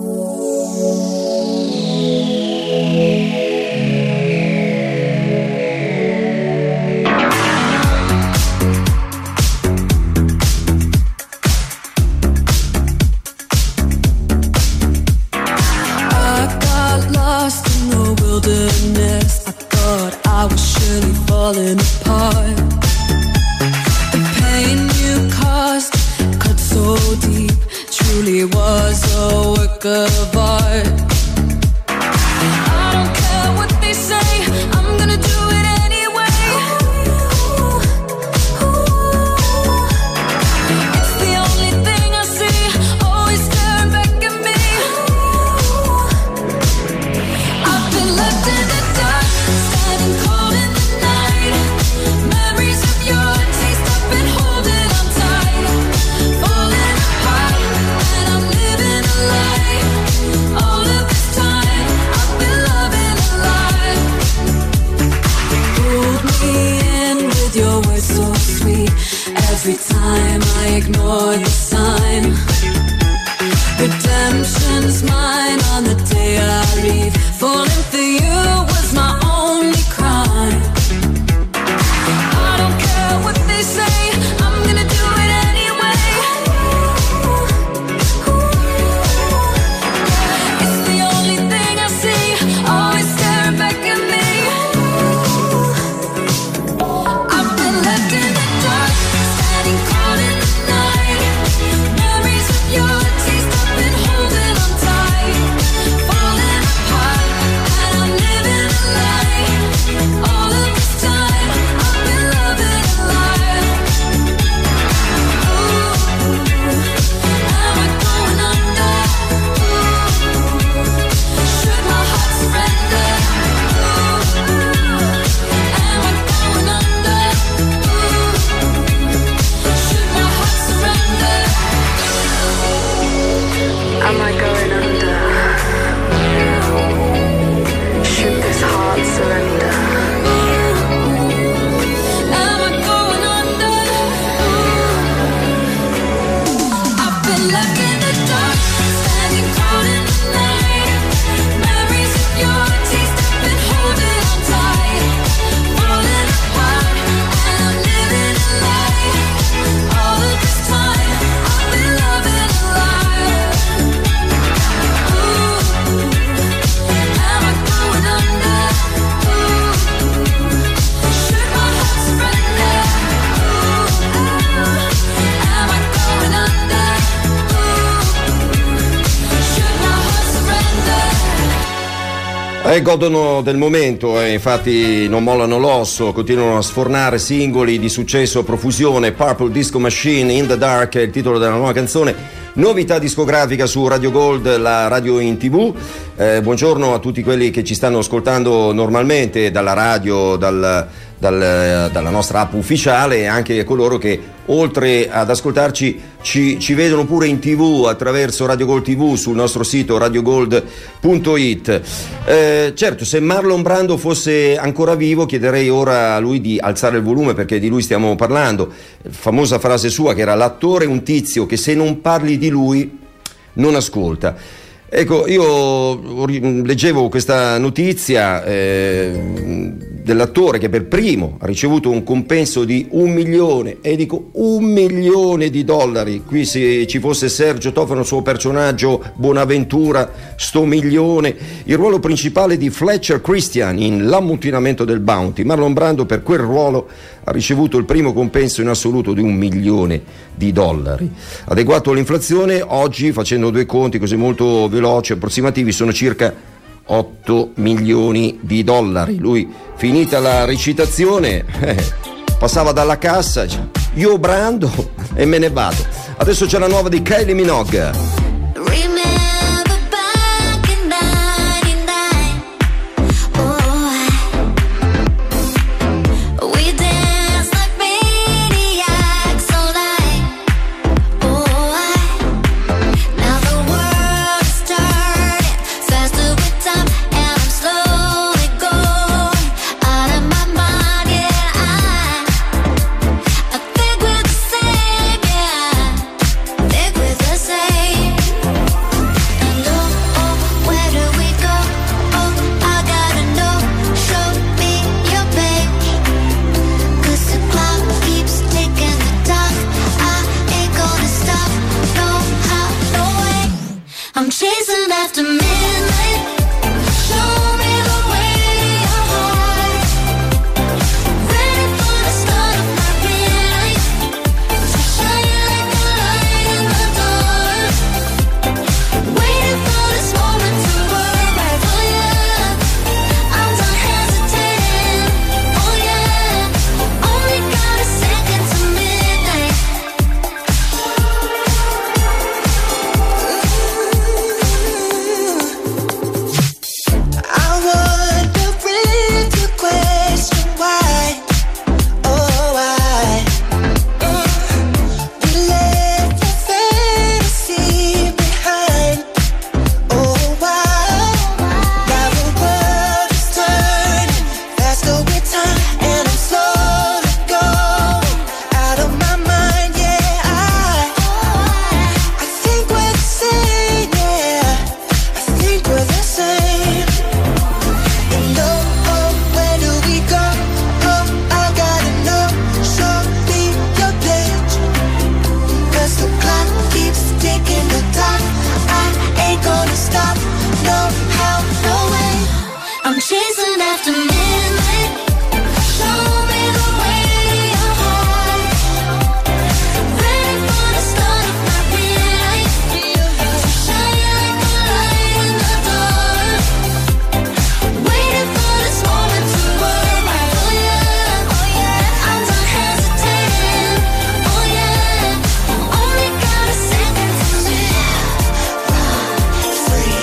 D: wilderness. I thought I was surely falling apart. The pain you caused cut so deep, truly was a work Every time I ignore the sign, redemption's mine on the day I leave. Falling for you was my only crime. I don't care what they say, I'm gonna do it anyway. It's the only thing I see, always staring back at me. I've been left in the dark, standing cold in the night. Memories of your taste, I've been holding on tight. Falling apart, and I'm living a lie. All of this time, I've been loving a lie. Am I going under? Should my heart surrender? Am I going under? Should my heart surrender? Am I going under? Should this heart surrender? Am I going under? I've been left in the dark, standing cold in the night. Memories of your taste, I've been holding on tight. Falling apart, and I'm living a lie. All of this time, I've been loving a lie. Am I going under? Should my heart surrender? Am I going under? Should my heart surrender?
B: Godono del momento e infatti non mollano l'osso, continuano a sfornare singoli di successo a profusione. Purple Disco Machine, In the Dark è il titolo della nuova canzone, novità discografica su Radio Gold, la radio in TV. Buongiorno a tutti quelli che ci stanno ascoltando normalmente dalla radio, dalla nostra app ufficiale, e anche coloro che oltre ad ascoltarci ci vedono pure in TV attraverso Radio Gold TV sul nostro sito radiogold.it. Certo, se Marlon Brando fosse ancora vivo chiederei ora a lui di alzare il volume, perché di lui stiamo parlando. Famosa frase sua che era: l'attore è un tizio che se non parli di lui non ascolta. Ecco, io leggevo questa notizia dell'attore che per primo ha ricevuto un compenso di $1 milione, e dico $1 milione. Qui se ci fosse Sergio Tofano, il suo personaggio Bonaventura, sto milione. Il ruolo principale di Fletcher Christian in L'ammutinamento del Bounty. Marlon Brando per quel ruolo ha ricevuto il primo compenso in assoluto di $1 milione. Adeguato all'inflazione, oggi, facendo due conti così molto veloci, approssimativi, sono circa $8 milioni. Lui, finita la recitazione, passava dalla cassa, io Brando e me ne vado. Adesso c'è la nuova di Kylie Minogue.
Q: Think we're the same.
D: after midnight. Show me the way to your heart. Ready for the start of my real life. To shine like a light in the dark. Waiting for this moment to arrive. Oh yeah, I'm done hesitating. Oh yeah, only got a second to live. Free,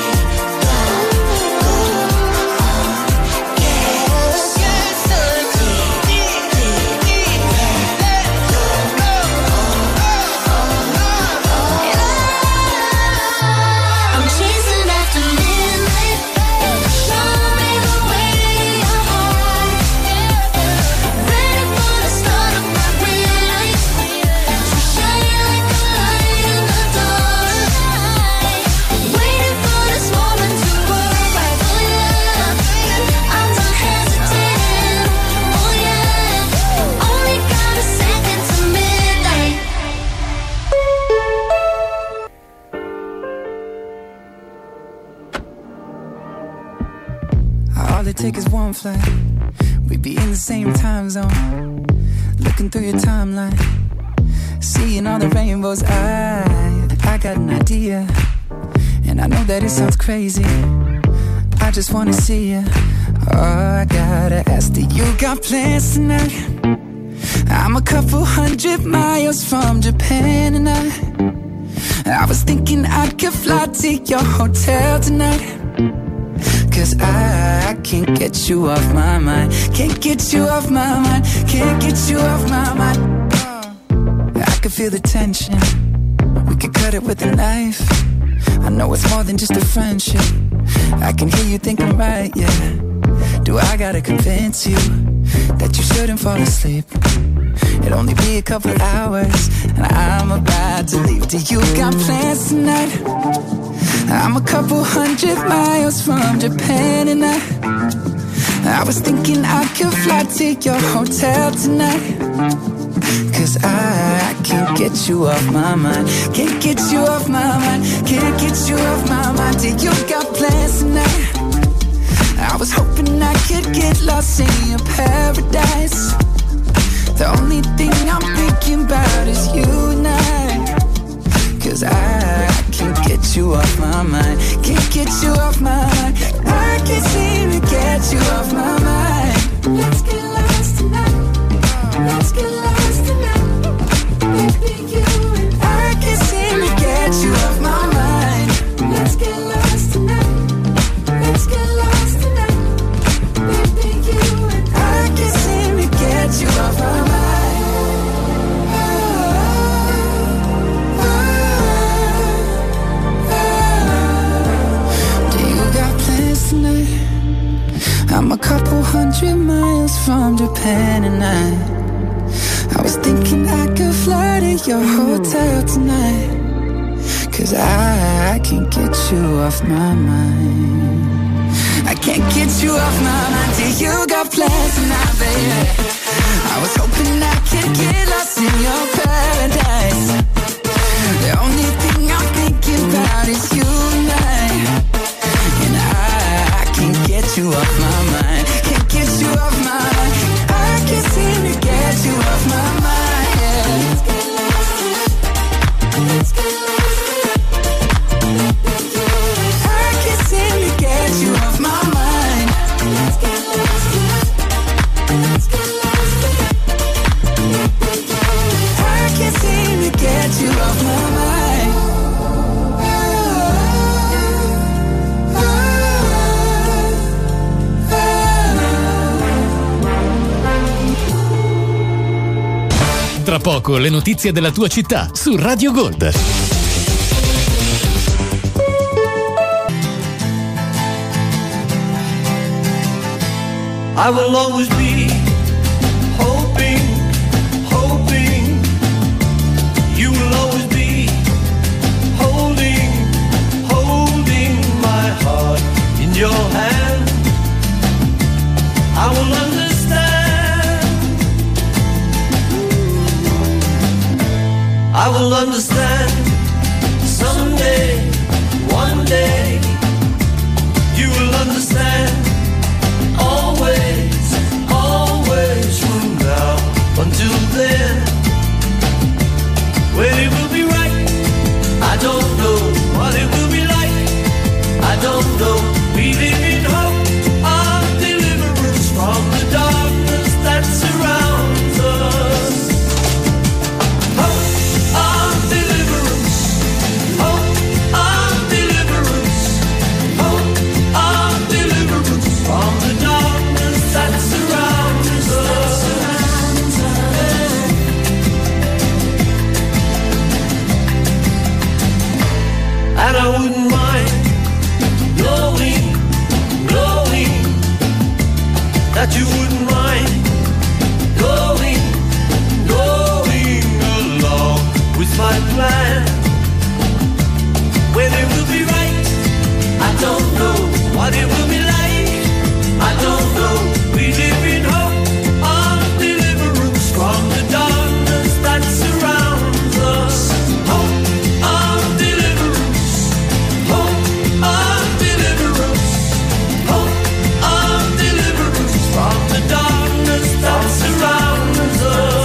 D: I'm chasing after midnight. Show me the way to your heart. Ready for the start of my real life. To shine like a light in the dark. Waiting for this moment to arrive. Oh yeah, I'm done hesitating. Oh yeah, only got a second to midnight.
Q: All it takes is one flight. We'd be in the same time zone. Looking through your timeline, seeing all the rainbows. I got an idea, and I know that it sounds crazy. I just wanna see you. Oh, I gotta ask, do you got plans tonight? I'm a couple 100 miles from Japan, and I was thinking I could fly to your hotel tonight. 'Cause I can't get you off my mind. Can't get you off my mind. Can't get you off my mind. I can feel the tension. We could cut it with a knife. I know it's more than just a friendship. I can hear you thinking, right, yeah. Do I gotta convince you that you shouldn't fall asleep? It'll only be a couple hours, and I'm about to leave. Do you got plans tonight? I'm a couple 100 miles from Japan, and I was thinking I could fly to your hotel tonight. 'Cause I can't get you off my mind. Can't get you off my mind. Can't get you off my mind. Do you got plans tonight? I was hoping I could get lost in your paradise. The only thing I'm thinking about is you and I. 'Cause I can't get you off my mind. Can't get you off my mind. I can't seem to get you off my mind. Let's get lost tonight. Let's get lost tonight. Baby, you and I can't seem to get you off my mind. Let's get lost tonight. Let's get lost tonight. Baby, you and I can't seem to get you off my mind. I'm a couple 100 miles from Japan, and I was thinking I could fly to your hotel tonight. 'Cause I can't get you off my mind. I can't get you off my mind. Till you got plans tonight, baby. I was hoping I could get lost in your paradise. The only thing I'm thinking about is you and I. And I can't get you off my mind. Can't get you off my mind. I can't seem to get you off my mind. Let's get lost tonight. Let's get lost tonight. I can't seem to get you off my mind. Let's get lost tonight. Let's get lost tonight. I can't seem to get you off my mind.
I: Tra poco le notizie della tua città su Radio Gold.
R: I will always be hoping, hoping. You will always be holding, holding my heart in your hand. I will understand. I will understand someday, one day. You will understand always. that you wouldn't mind going along with my plan. When it will be right, I don't know. What it will be like, I don't know. We live in hope of deliverance from the darkness that surrounds us. Hope of deliverance, hope of deliverance, hope of deliverance from the darkness that surrounds us.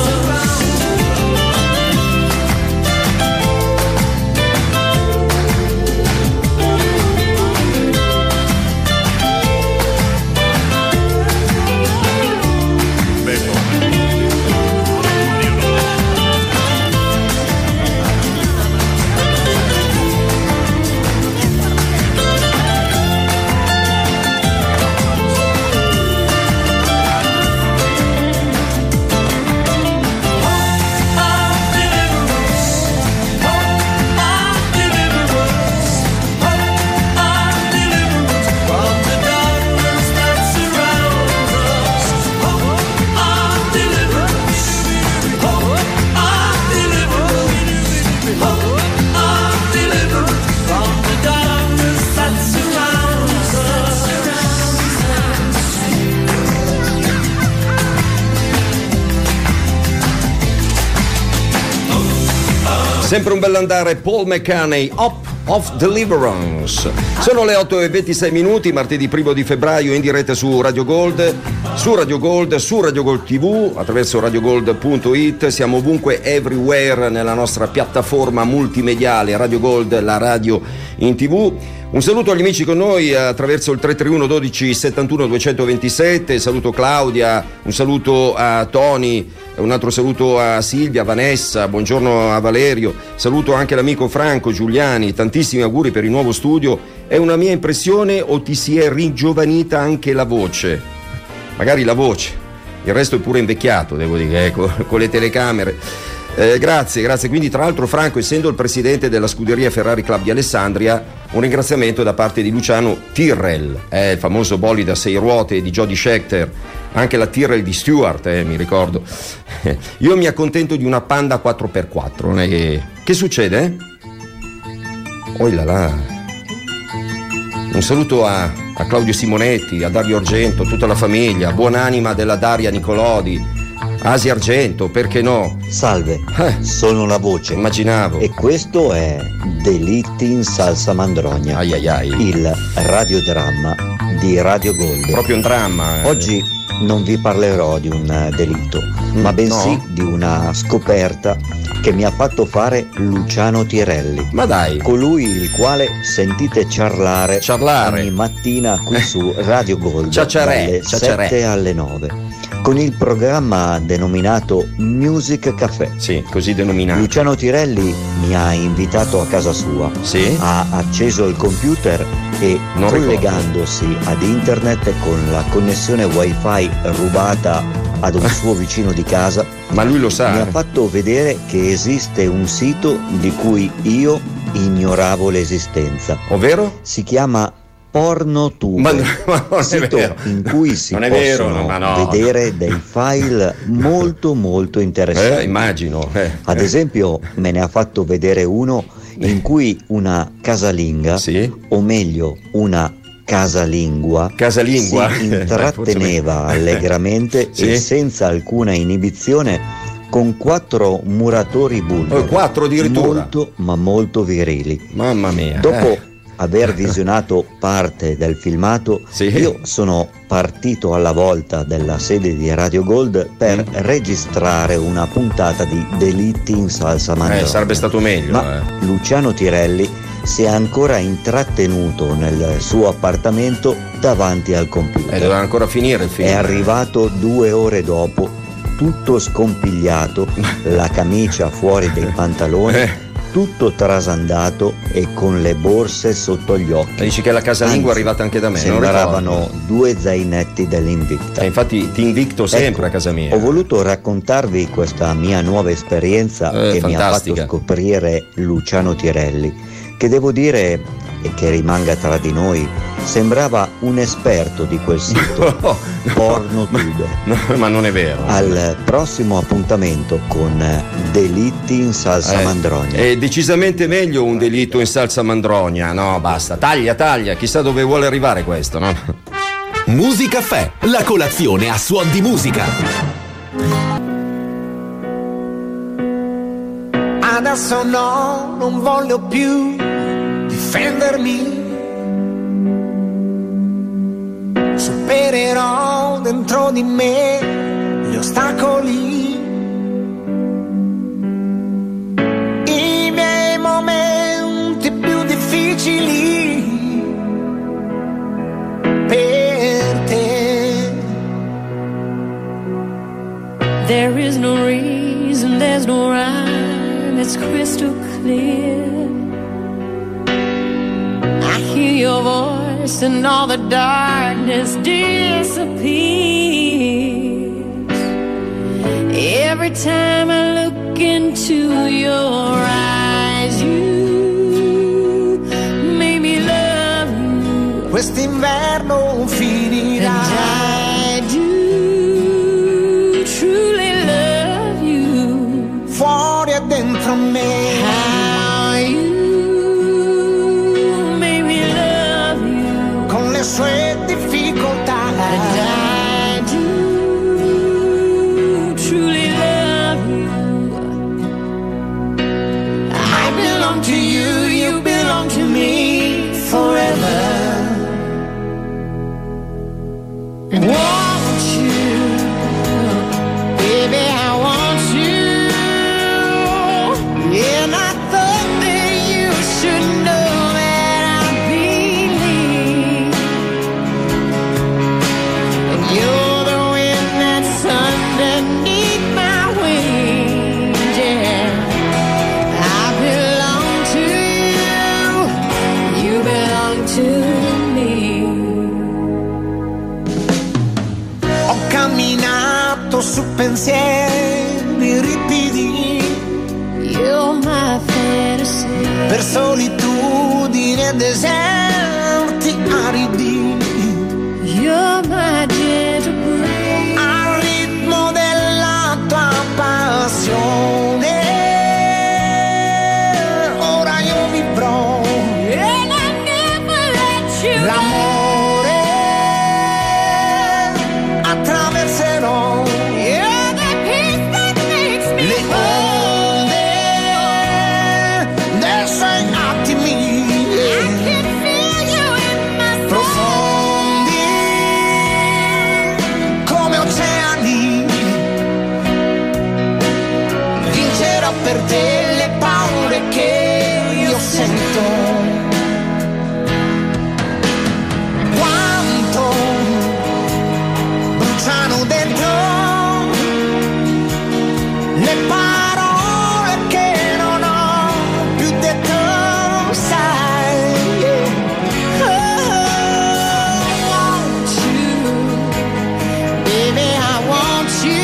B: Sempre un bell'andare, Paul McCartney, Hope of Deliverance. Sono le 8:26, martedì 1 di febbraio, in diretta su Radio Gold, su Radio Gold TV, attraverso radiogold.it. Siamo ovunque, everywhere, nella nostra piattaforma multimediale Radio Gold, la radio in TV. Un saluto agli amici con noi attraverso il 331 12 71 227, saluto Claudia, un saluto a Tony, un altro saluto a Silvia, Vanessa, buongiorno a Valerio, saluto anche l'amico Franco Giuliani, tantissimi auguri per il nuovo studio. È una mia impressione o ti si è ringiovanita anche la voce? Magari la voce, il resto è pure invecchiato, devo dire, con le telecamere. Grazie. Quindi, tra l'altro, Franco, essendo il presidente della scuderia Ferrari Club di Alessandria, un ringraziamento da parte di Luciano Tyrrell, il famoso bolide a 6 ruote di Jody Scheckter, anche la Tyrrell di Stewart, mi ricordo. Io mi accontento di una Panda 4x4, non è che succede? Oh là là. Un saluto a Claudio Simonetti, a Dario Argento, tutta la famiglia, buonanima della Daria Nicolodi, Asia Argento, perché no?
S: Salve, sono la voce.
B: Immaginavo.
S: E questo è Delitti in Salsa Mandrogna. Il radiodramma di Radio Gold.
B: Proprio un dramma.
S: Oggi non vi parlerò di un delitto, ma bensì di una scoperta che mi ha fatto fare Luciano Tirelli.
B: Ma dai!
S: Colui il quale sentite ciarlare ogni mattina qui su Radio Gold dalle 7 alle 9. Con il programma denominato Music Café.
B: Sì, così denominato.
S: Luciano Tirelli mi ha invitato a casa sua.
B: Sì.
S: Ha acceso il computer e collegandosi ad internet con la connessione wifi rubata ad un suo vicino di casa,
B: ma lui lo sa,
S: mi ha fatto vedere che esiste un sito di cui io ignoravo l'esistenza.
B: Ovvero?
S: Si chiama PornoTube, sito in cui si possono vedere dei file molto molto interessanti.
B: Immagino.
S: Ad esempio me ne ha fatto vedere uno in cui una casalinga, o meglio una casalingua si intratteneva allegramente e senza alcuna inibizione con 4 muratori bulgari,
B: 4 addirittura,
S: molto ma molto virili.
B: Mamma mia.
S: Dopo aver visionato parte del filmato, io sono partito alla volta della sede di Radio Gold per registrare una puntata di Delitti in Salsa Mandrogna.
B: Sarebbe stato meglio.
S: Ma Luciano Tirelli si è ancora intrattenuto nel suo appartamento davanti al computer.
B: Doveva ancora finire il film.
S: È arrivato 2 ore dopo, tutto scompigliato, la camicia fuori dei pantaloni, tutto trasandato e con le borse sotto gli occhi.
B: Dici che la casalinga è arrivata anche da me?
S: Sembravano 2 zainetti dell'Invicta.
B: Infatti ti invito sempre a casa mia.
S: Ho voluto raccontarvi questa mia nuova esperienza che mi ha fatto scoprire Luciano Tirelli, che devo dire, e che rimanga tra di noi, sembrava un esperto di quel sito, PornoTube.
B: No, ma non è vero.
S: Al prossimo appuntamento con Delitti in salsa mandrogna.
B: È decisamente meglio un delitto in salsa mandrogna. No, basta, taglia, chissà dove vuole arrivare questo, no?
C: Musicaffè, la colazione a suon di musica.
J: Adesso no, non voglio più difendermi. Supererò dentro di me gli ostacoli, i miei momenti più difficili per te.
D: There is no reason, there's no rhyme, it's crystal clear. I hear your voice and all the darkness disappears. Every time I look into your eyes, you make me love you.
J: Quest'inverno finirà.
D: And I do truly love you.
J: Fuori e dentro me. Le sue difficoltà.
D: And I do truly love you. I belong to you, you belong to me forever. Want you, baby, I want you. And I thought that you should know.
J: Su pensieri ripidi,
D: you're my fantasy.
J: Per solitudini e deserti aridi,
D: you're my gentle breeze.
J: Al ritmo della tua passione ora io vivrò.
D: And I never let you
J: l'amore attraverserò. Per te le paure che io sento, quanto bruciano dentro le parole che non ho più detto, sai. I want you, baby, I want you.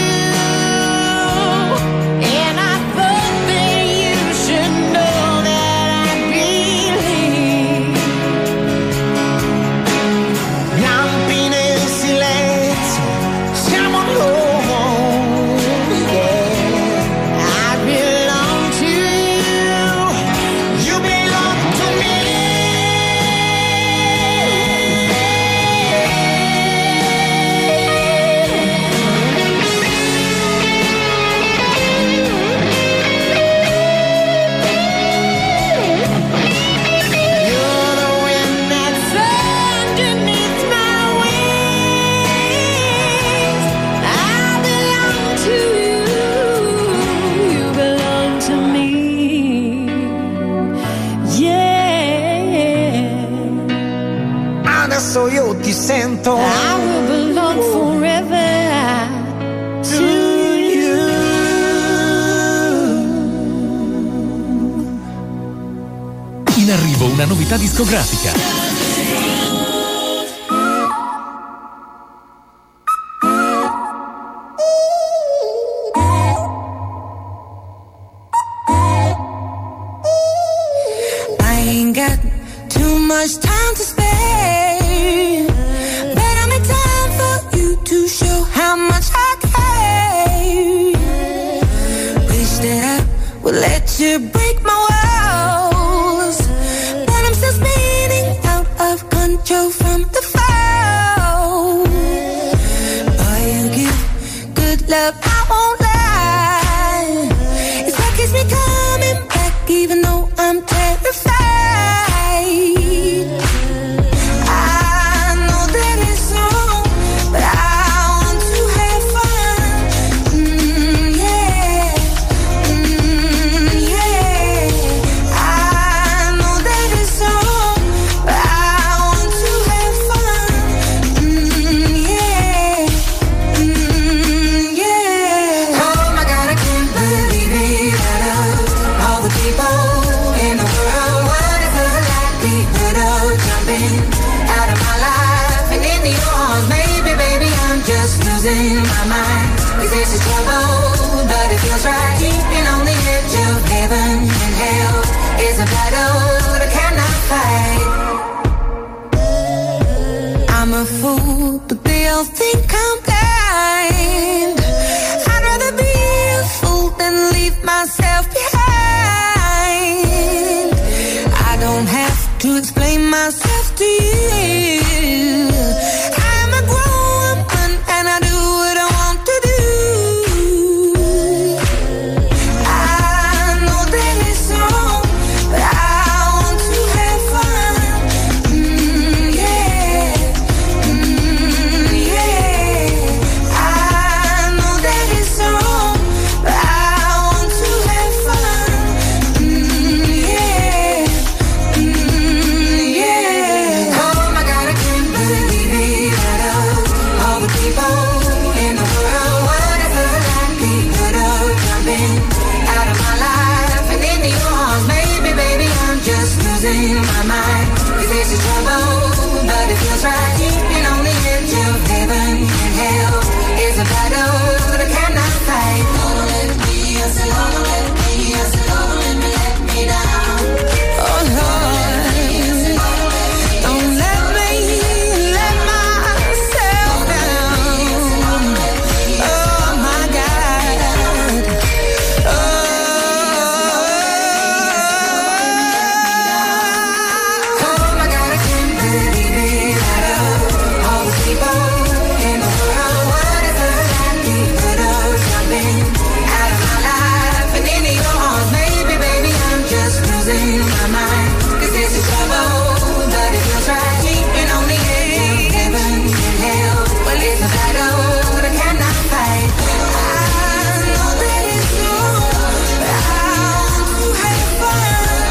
J: Io ti sento.
D: I will belong forever to you.
C: In arrivo una novità discografica.
J: I ain't got too much time to spare. show how much I care. Wish that I would let you break my walls, but I'm still spinning out of control from the fall. Boy, you give good love, I won't lie. It's what keeps me coming back, even though I'm terrified. I know that it's wrong, but I want to have fun. Yeah, yeah. I know that it's wrong, but I want to have fun. Yeah, yeah. Oh my God, I can't believe it. Out of all the people in the world, what is the likelihood of jumping out of my life and into yours? Maybe, baby, I'm just losing my mind. 'Cause this is trouble, but it feels right. Keeping on the edge of heaven and hell is a battle that I cannot fight. I'm a fool, but they all think I'm blind. I'd rather be a fool than leave myself behind. I don't have to explain myself to you. I'm a grown woman and I do what I want to do. I know that it's wrong, but I want to have fun. Yeah, yeah. I know that it's wrong, but I want to have fun. Yeah, yeah. Oh my God, I can't believe it. Out of all the people in the world, what is the likelihood of jumping out of my life and into yours? Maybe, baby, I'm just losing my mind. 'Cause this is trouble, but it feels right. Keeping on the edge of heaven and hell is a battle that I cannot fight. Don't let me, I said, don't let me, I said, don't let me down. Oh Lord, don't let me let myself down. Oh my God. Oh my God, I can't believe it. Out of all the people in the world, what is the likelihood of jumping out of my life and into yours? Maybe, baby, I'm just losing my mind. 'Cause this is trouble, but it feels right. Keeping on the edge of heaven and hell. Well, it's a battle that I cannot fight. I know that it's wrong, but I want to have fun.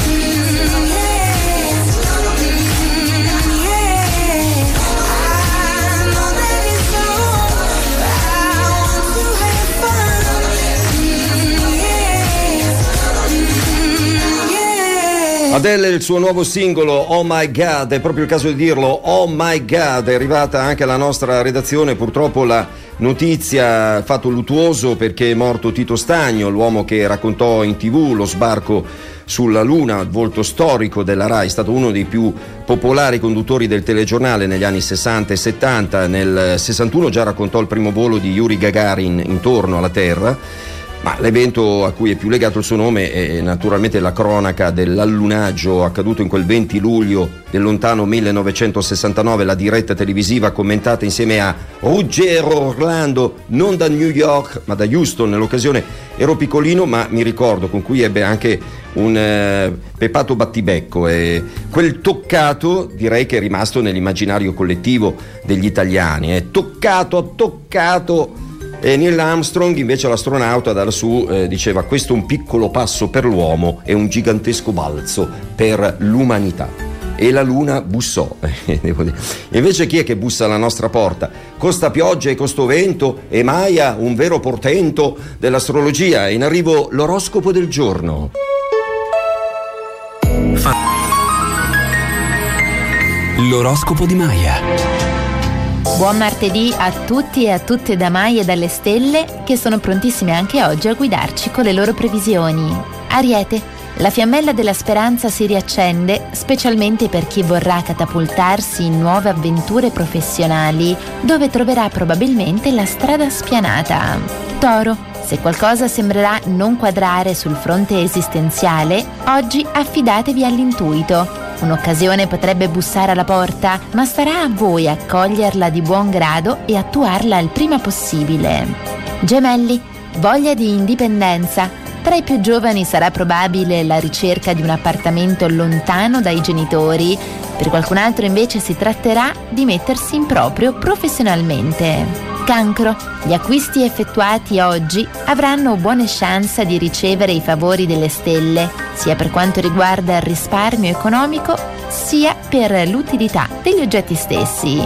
J: Yeah, yeah. I know that it's wrong, but I want to have fun. Yeah, yeah.
B: Adele, il suo nuovo singolo Oh My God, è proprio il caso di dirlo, Oh My God, è arrivata anche alla nostra redazione. Purtroppo la notizia, fatto luttuoso, perché è morto Tito Stagno, l'uomo che raccontò in TV lo sbarco sulla Luna, il volto storico della RAI, è stato uno dei più popolari conduttori del telegiornale negli anni 60 e 70. Nel 61 già raccontò il primo volo di Yuri Gagarin intorno alla Terra. Ma l'evento a cui è più legato il suo nome è naturalmente la cronaca dell'allunaggio accaduto in quel 20 luglio del lontano 1969, la diretta televisiva commentata insieme a Ruggero Orlando, non da New York ma da Houston. Nell'occasione ero piccolino, ma mi ricordo, con cui ebbe anche un pepato battibecco, e quel toccato direi che è rimasto nell'immaginario collettivo degli italiani. Ha toccato. E Neil Armstrong, invece, l'astronauta, da lassù diceva: questo è un piccolo passo per l'uomo e un gigantesco balzo per l'umanità. E la Luna bussò. Devo dire. Invece chi è che bussa alla nostra porta? Con sta pioggia e con sto vento, e Maya, un vero portento dell'astrologia. È in arrivo l'oroscopo del giorno.
C: L'oroscopo di Maya.
T: Buon martedì a tutti e a tutte da Maya e dalle stelle, che sono prontissime anche oggi a guidarci con le loro previsioni. Ariete, La fiammella della speranza si riaccende, specialmente per chi vorrà catapultarsi in nuove avventure professionali, dove troverà probabilmente la strada spianata. Toro, se qualcosa sembrerà non quadrare sul fronte esistenziale, oggi affidatevi all'intuito. Un'occasione potrebbe bussare alla porta, ma starà a voi accoglierla di buon grado e attuarla il prima possibile. Gemelli, voglia di indipendenza. Tra i più giovani sarà probabile la ricerca di un appartamento lontano dai genitori. Per qualcun altro invece si tratterà di mettersi in proprio professionalmente. Cancro, gli acquisti effettuati oggi avranno buone chance di ricevere i favori delle stelle, sia per quanto riguarda il risparmio economico, sia per l'utilità degli oggetti stessi.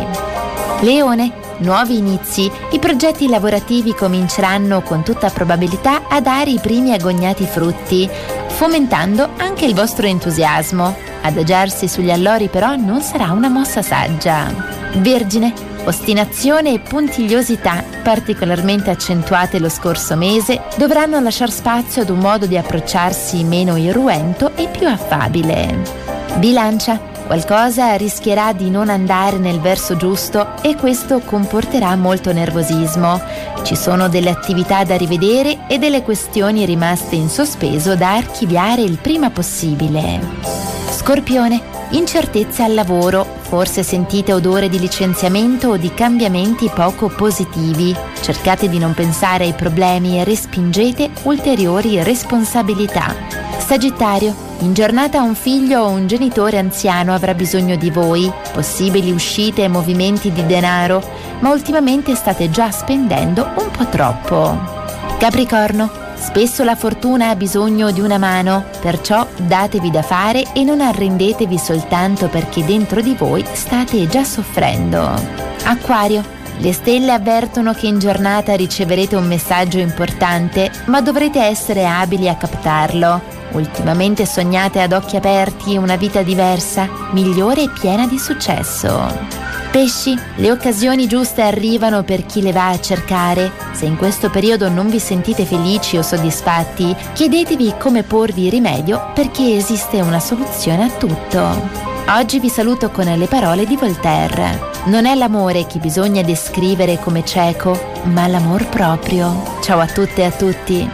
T: Leone, nuovi inizi. I progetti lavorativi cominceranno con tutta probabilità a dare i primi agognati frutti, fomentando anche il vostro entusiasmo. Adagiarsi sugli allori però non sarà una mossa saggia. Vergine, ostinazione e puntigliosità, particolarmente accentuate lo scorso mese, dovranno lasciar spazio ad un modo di approcciarsi meno irruento e più affabile. Bilancia, qualcosa rischierà di non andare nel verso giusto e questo comporterà molto nervosismo. Ci sono delle attività da rivedere e delle questioni rimaste in sospeso da archiviare il prima possibile. Scorpione, incertezza al lavoro, forse sentite odore di licenziamento o di cambiamenti poco positivi. Cercate di non pensare ai problemi e respingete ulteriori responsabilità. Sagittario, in giornata un figlio o un genitore anziano avrà bisogno di voi, possibili uscite e movimenti di denaro, ma ultimamente state già spendendo un po' troppo. Capricorno, spesso la fortuna ha bisogno di una mano, perciò datevi da fare e non arrendetevi soltanto perché dentro di voi state già soffrendo. Acquario, le stelle avvertono che in giornata riceverete un messaggio importante, ma dovrete essere abili a captarlo. Ultimamente sognate ad occhi aperti una vita diversa, migliore e piena di successo. Pesci, le occasioni giuste arrivano per chi le va a cercare. Se in questo periodo non vi sentite felici o soddisfatti, chiedetevi come porvi rimedio perché esiste una soluzione a tutto. Oggi vi saluto con le parole di Voltaire. Non è l'amore che bisogna descrivere come cieco, ma l'amor proprio. Ciao a tutte e a tutti.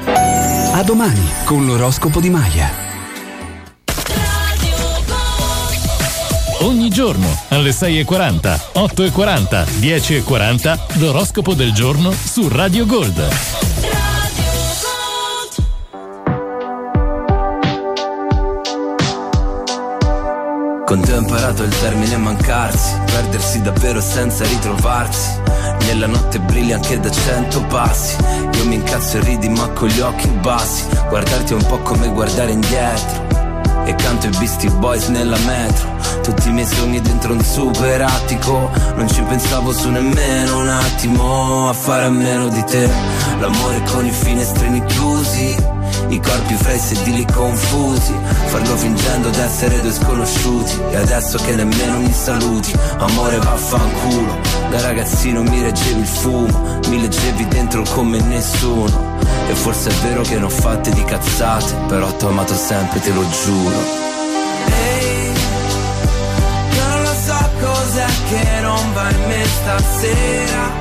L: A domani con l'oroscopo di Maya.
I: Ogni giorno alle 6:40, 8:40, 10:40 l'oroscopo del giorno su Radio Gold.
U: Con te ho imparato il termine mancarsi, perdersi davvero senza ritrovarsi. Nella notte brilli anche da 100 passi. Io mi incazzo e ridi ma con gli occhi bassi. Guardarti è un po' come guardare indietro. E canto i Beastie Boys nella metro. Tutti i miei sogni dentro un super attico. Non ci pensavo su nemmeno un attimo a fare a meno di te. L'amore con i finestrini chiusi, i corpi fra i sedili confusi. Farlo fingendo d'essere due sconosciuti. E adesso che nemmeno mi saluti. Amore vaffanculo. Da ragazzino mi reggevi il fumo, mi leggevi dentro come nessuno. E forse è vero che ne ho fatte di cazzate, però t'ho amato sempre, te lo giuro.
R: Ehi, io non lo so cos'è che non va in me stasera.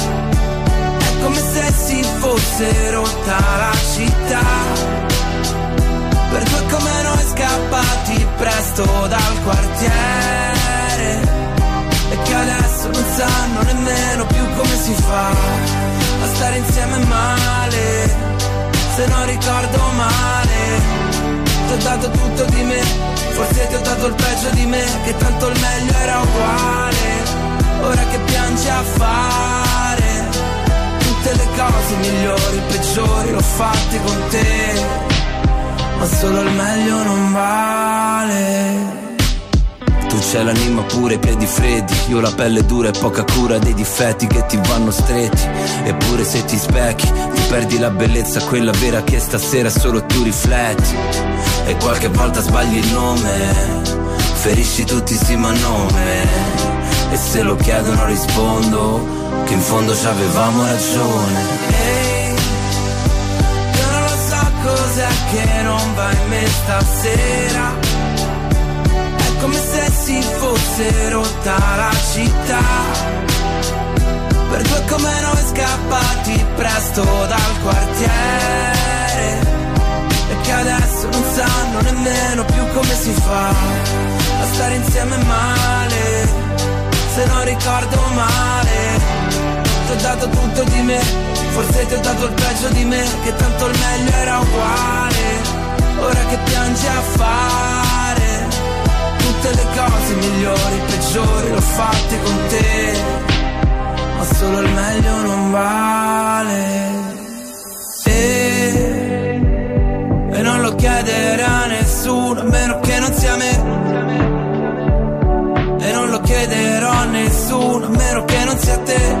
R: È come se si fosse rotta la città. Per due come noi scappati presto dal quartiere. E che adesso non sanno nemmeno più come si fa a stare insieme male, se non ricordo male. Ti ho dato tutto di me, forse ti ho dato il peggio di me, che tanto il meglio era uguale. Ora che piangi a fare tutte le cose migliori, peggiori, l'ho fatte con te, ma solo il meglio non vale. Tu c'hai l'anima pure, i piedi freddi, io la pelle dura e poca cura dei difetti che ti vanno stretti. Eppure se ti specchi, ti perdi la bellezza, quella vera che stasera solo tu rifletti. E qualche volta sbagli il nome, ferisci tutti sì ma nome. E se lo chiedono rispondo, che in fondo ci avevamo ragione. Ehi, io non lo so
U: cos'è che non va in me stasera. È come se si fosse rotta la città, per due come noi scappati presto dal quartiere, e che adesso non sanno nemmeno più come si fa a stare insieme male. Se non ricordo male, ti ho dato tutto di me, forse ti ho dato il peggio di me, che tanto il meglio era uguale. Ora che piangi a fare tutte le cose migliori, peggiori, l'ho fatte con te, ma solo il meglio non vale. E non lo chiederà a nessuno, a meno che non sia me. E non lo chiederò a nessuno, a meno che non sia te.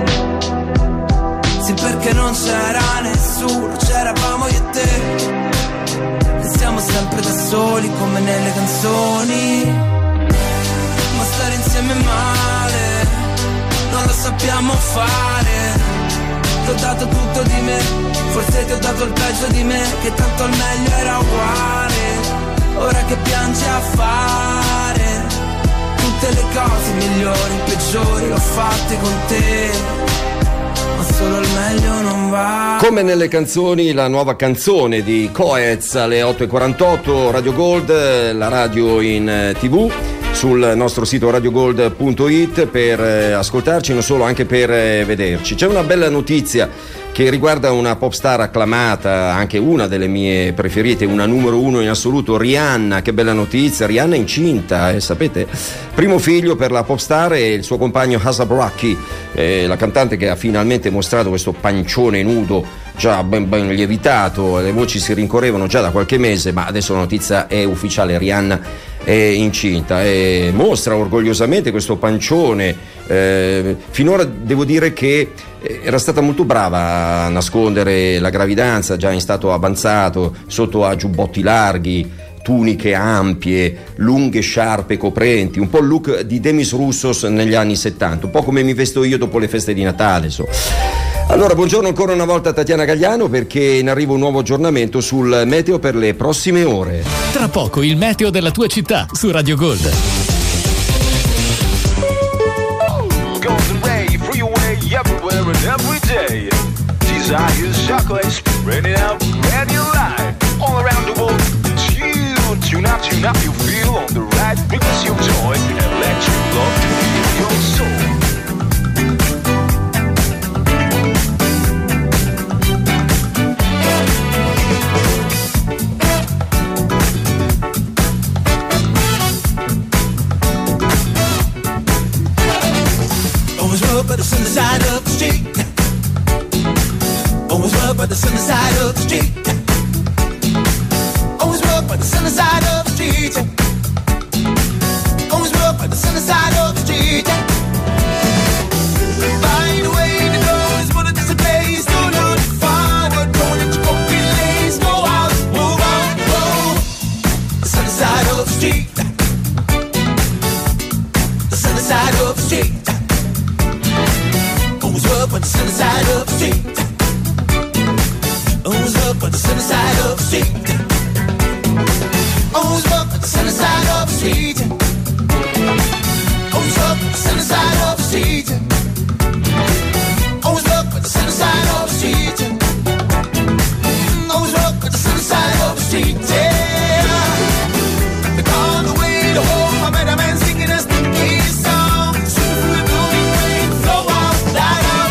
U: Sì, perché non c'era nessuno, c'eravamo io e te. E siamo sempre da soli come nelle canzoni, ma stare insieme è male, non lo sappiamo fare. Ti ho dato tutto di me, forse ti ho dato il peggio di me, che tanto il meglio era uguale. Ora che piangi a fare tutte le cose migliori, peggiori, l'ho fatte con te, ma solo il meglio non va.
B: Come nelle canzoni, la nuova canzone di Coez alle 8.48, Radio Gold, la radio in TV, sul nostro sito radiogold.it per ascoltarci, non solo, anche per vederci. C'è una bella notizia che riguarda una pop star acclamata, anche una delle mie preferite, una numero uno in assoluto, Rihanna. Che bella notizia, Rihanna è incinta, sapete? Primo figlio per la pop star e il suo compagno A$AP Rocky, la cantante che ha finalmente mostrato questo pancione nudo già ben lievitato. Le voci si rincorrevano già da qualche mese, ma adesso la notizia è ufficiale, Rihanna è incinta e mostra orgogliosamente questo pancione. Finora devo dire che era stata molto brava a nascondere la gravidanza, già in stato avanzato, sotto a giubbotti larghi, tuniche ampie, lunghe sciarpe coprenti, un po' il look di Demis Roussos negli anni 70, un po' come mi vesto io dopo le feste di Natale, so. Allora, buongiorno ancora una volta a Tatiana Gagliano, perché in arrivo un nuovo aggiornamento sul meteo per le prossime ore.
I: Tra poco il meteo della tua città su Radio Gold.
A: Golden Ray, freeway, everywhere and every day. Desires, chocolate, spreading out, ready live, all around the world. Tune up, you feel on the right frequency of joy, and let your love to feel your soul.
J: By the sunny side of the street, always rub by the sunny side of the street, always rub by the sunny side of the street, always rub by the sunny side of the street. By the way, the door is one of this place. Don't look forward, don't let your coat be lazy. Go out, move on, go. The sunny side of the street, the sunny side of the street. Up on the sunny side of the street, always up on the sunny side of the street, always up on the sunny side of the street, always up on the sunny side of the street, always up on the sunny side of the street, always up on the sunny side of the street. Yeah, they're on the way to home. I met a man singing a stinky song, singing through the booming rain, flow out, light up.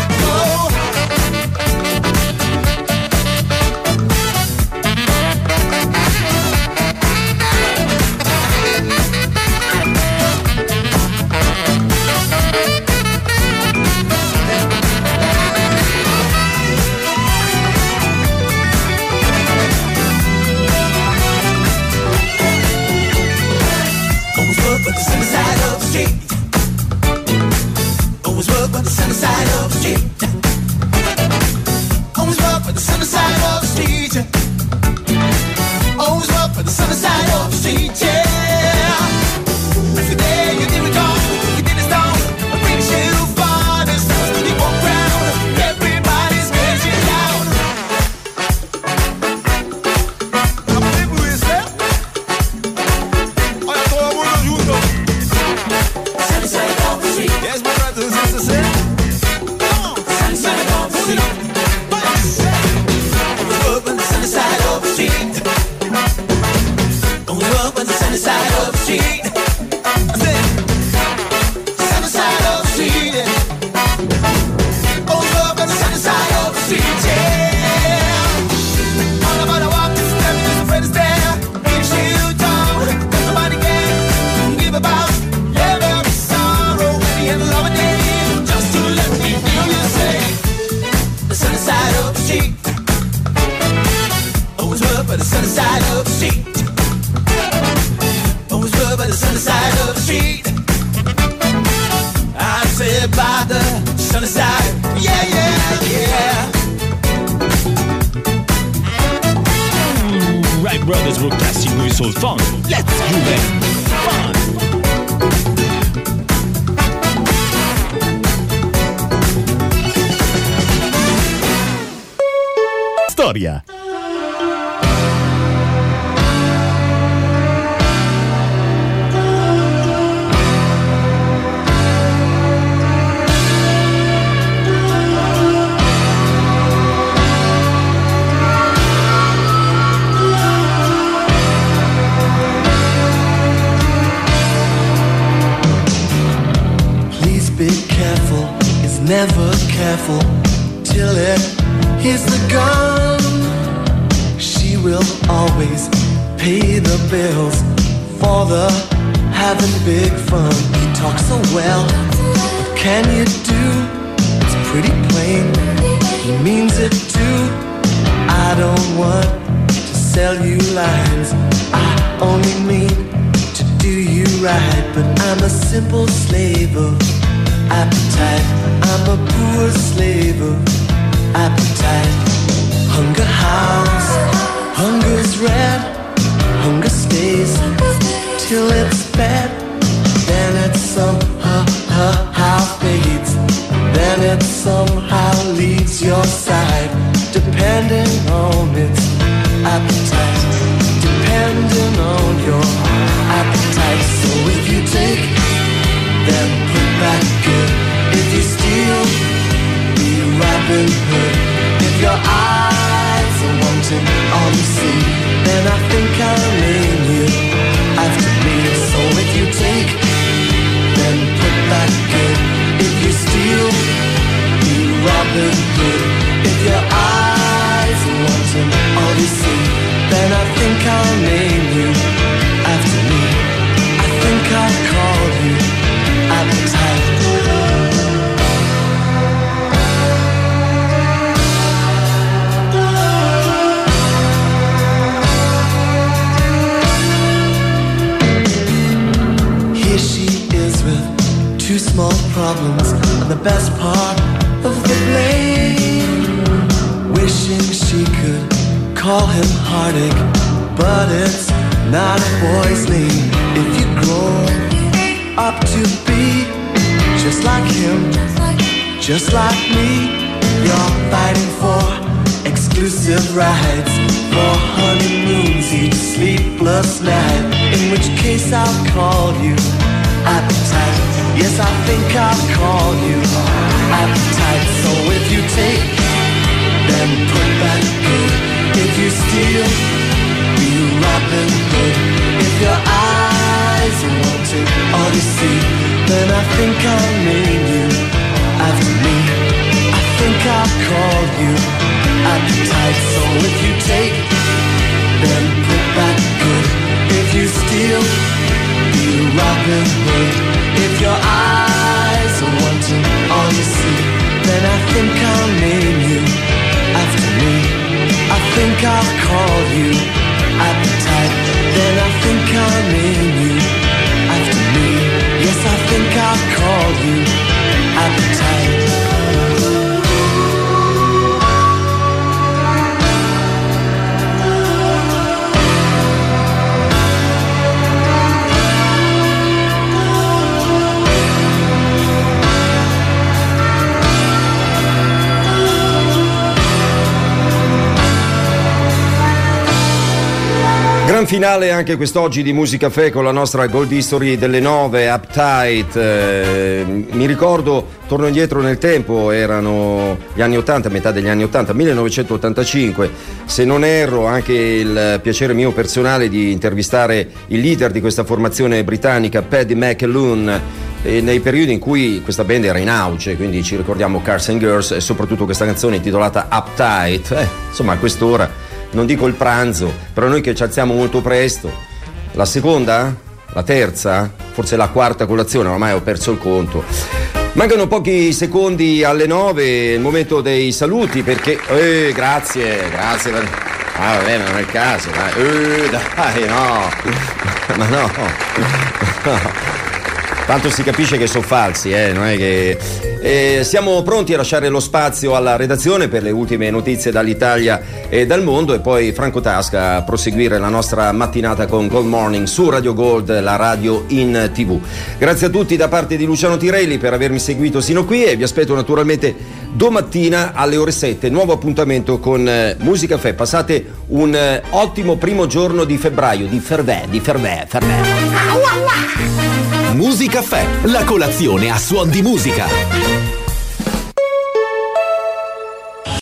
G: Soul Funk. Let's move it. Storia.
V: Please be careful, is never careful till it hits the gun. She will always pay the bills for the having big fun. He talks so well, what can you do? It's pretty plain, he means it too. I don't want to sell you lines, I only mean to do you right. But I'm a simple slave of appetite, I'm a poor slave of appetite. Hunger howls, hunger's red, hunger stays till it's bad. Then it somehow fades, then it somehow leaves your side. Depending on its appetite, depending on your appetite. So if you take, then put back good. If you steal, be Robin Hood. If your eyes are wanting all you see, then I think I'll name you after me. So if you take, then put back good. If you steal, be Robin Hood. If your eyes are wanting all you see, then I think I'll name you after me. I think I'll call you appetite. Here she is with two small problems and the best part of the blame. Wishing she could call him heartache, but it's not a boy's name. If you grow up to be just like him, just like me, you're fighting for exclusive rides, for honeymoons each sleepless night. In which case I'll call you appetite. Yes, I think I'll call you appetite. So if you take, then put back good. If you steal, be Robin Hood. If your eyes are wanting all you see, then I think I'll name you after me. I think I'll call you appetite. So if you take, then put back good. If you steal, be Robin Hood. If your eyes are wanting all you see, then I think I'll name you after me. I think I'll call you appetite. Then I think I'll name you after me. Yes, I think I'll call you appetite.
B: Gran finale anche quest'oggi di Musicafè con la nostra Gold History delle 9, Uptight. Mi ricordo, torno indietro nel tempo, erano gli anni 80, metà degli anni 80, 1985. Se non erro, anche il piacere mio personale di intervistare il leader di questa formazione britannica, Paddy McAloon, nei periodi in cui questa band era in auge, quindi ci ricordiamo Cars and Girls e soprattutto questa canzone intitolata Uptight. Insomma, a quest'ora non dico il pranzo, però noi che ci alziamo molto presto, la seconda? La terza? Forse la quarta colazione, ormai ho perso il conto. Mancano pochi secondi alle 9, il momento dei saluti, perché grazie per... vabbè, ma non è il caso, dai, no. Ma no. Tanto si capisce che sono falsi, non è che... siamo pronti a lasciare lo spazio alla redazione per le ultime notizie dall'Italia e dal mondo, e poi Franco Tasca a proseguire la nostra mattinata con Gold Morning su Radio Gold, la radio in TV. Grazie a tutti da parte di Luciano Tirelli per avermi seguito sino qui, e vi aspetto naturalmente domattina alle ore 7, nuovo appuntamento con Musica Caffè. Passate un ottimo primo giorno di febbraio, di fervè.
C: Musica Caffè, la colazione a suon di musica.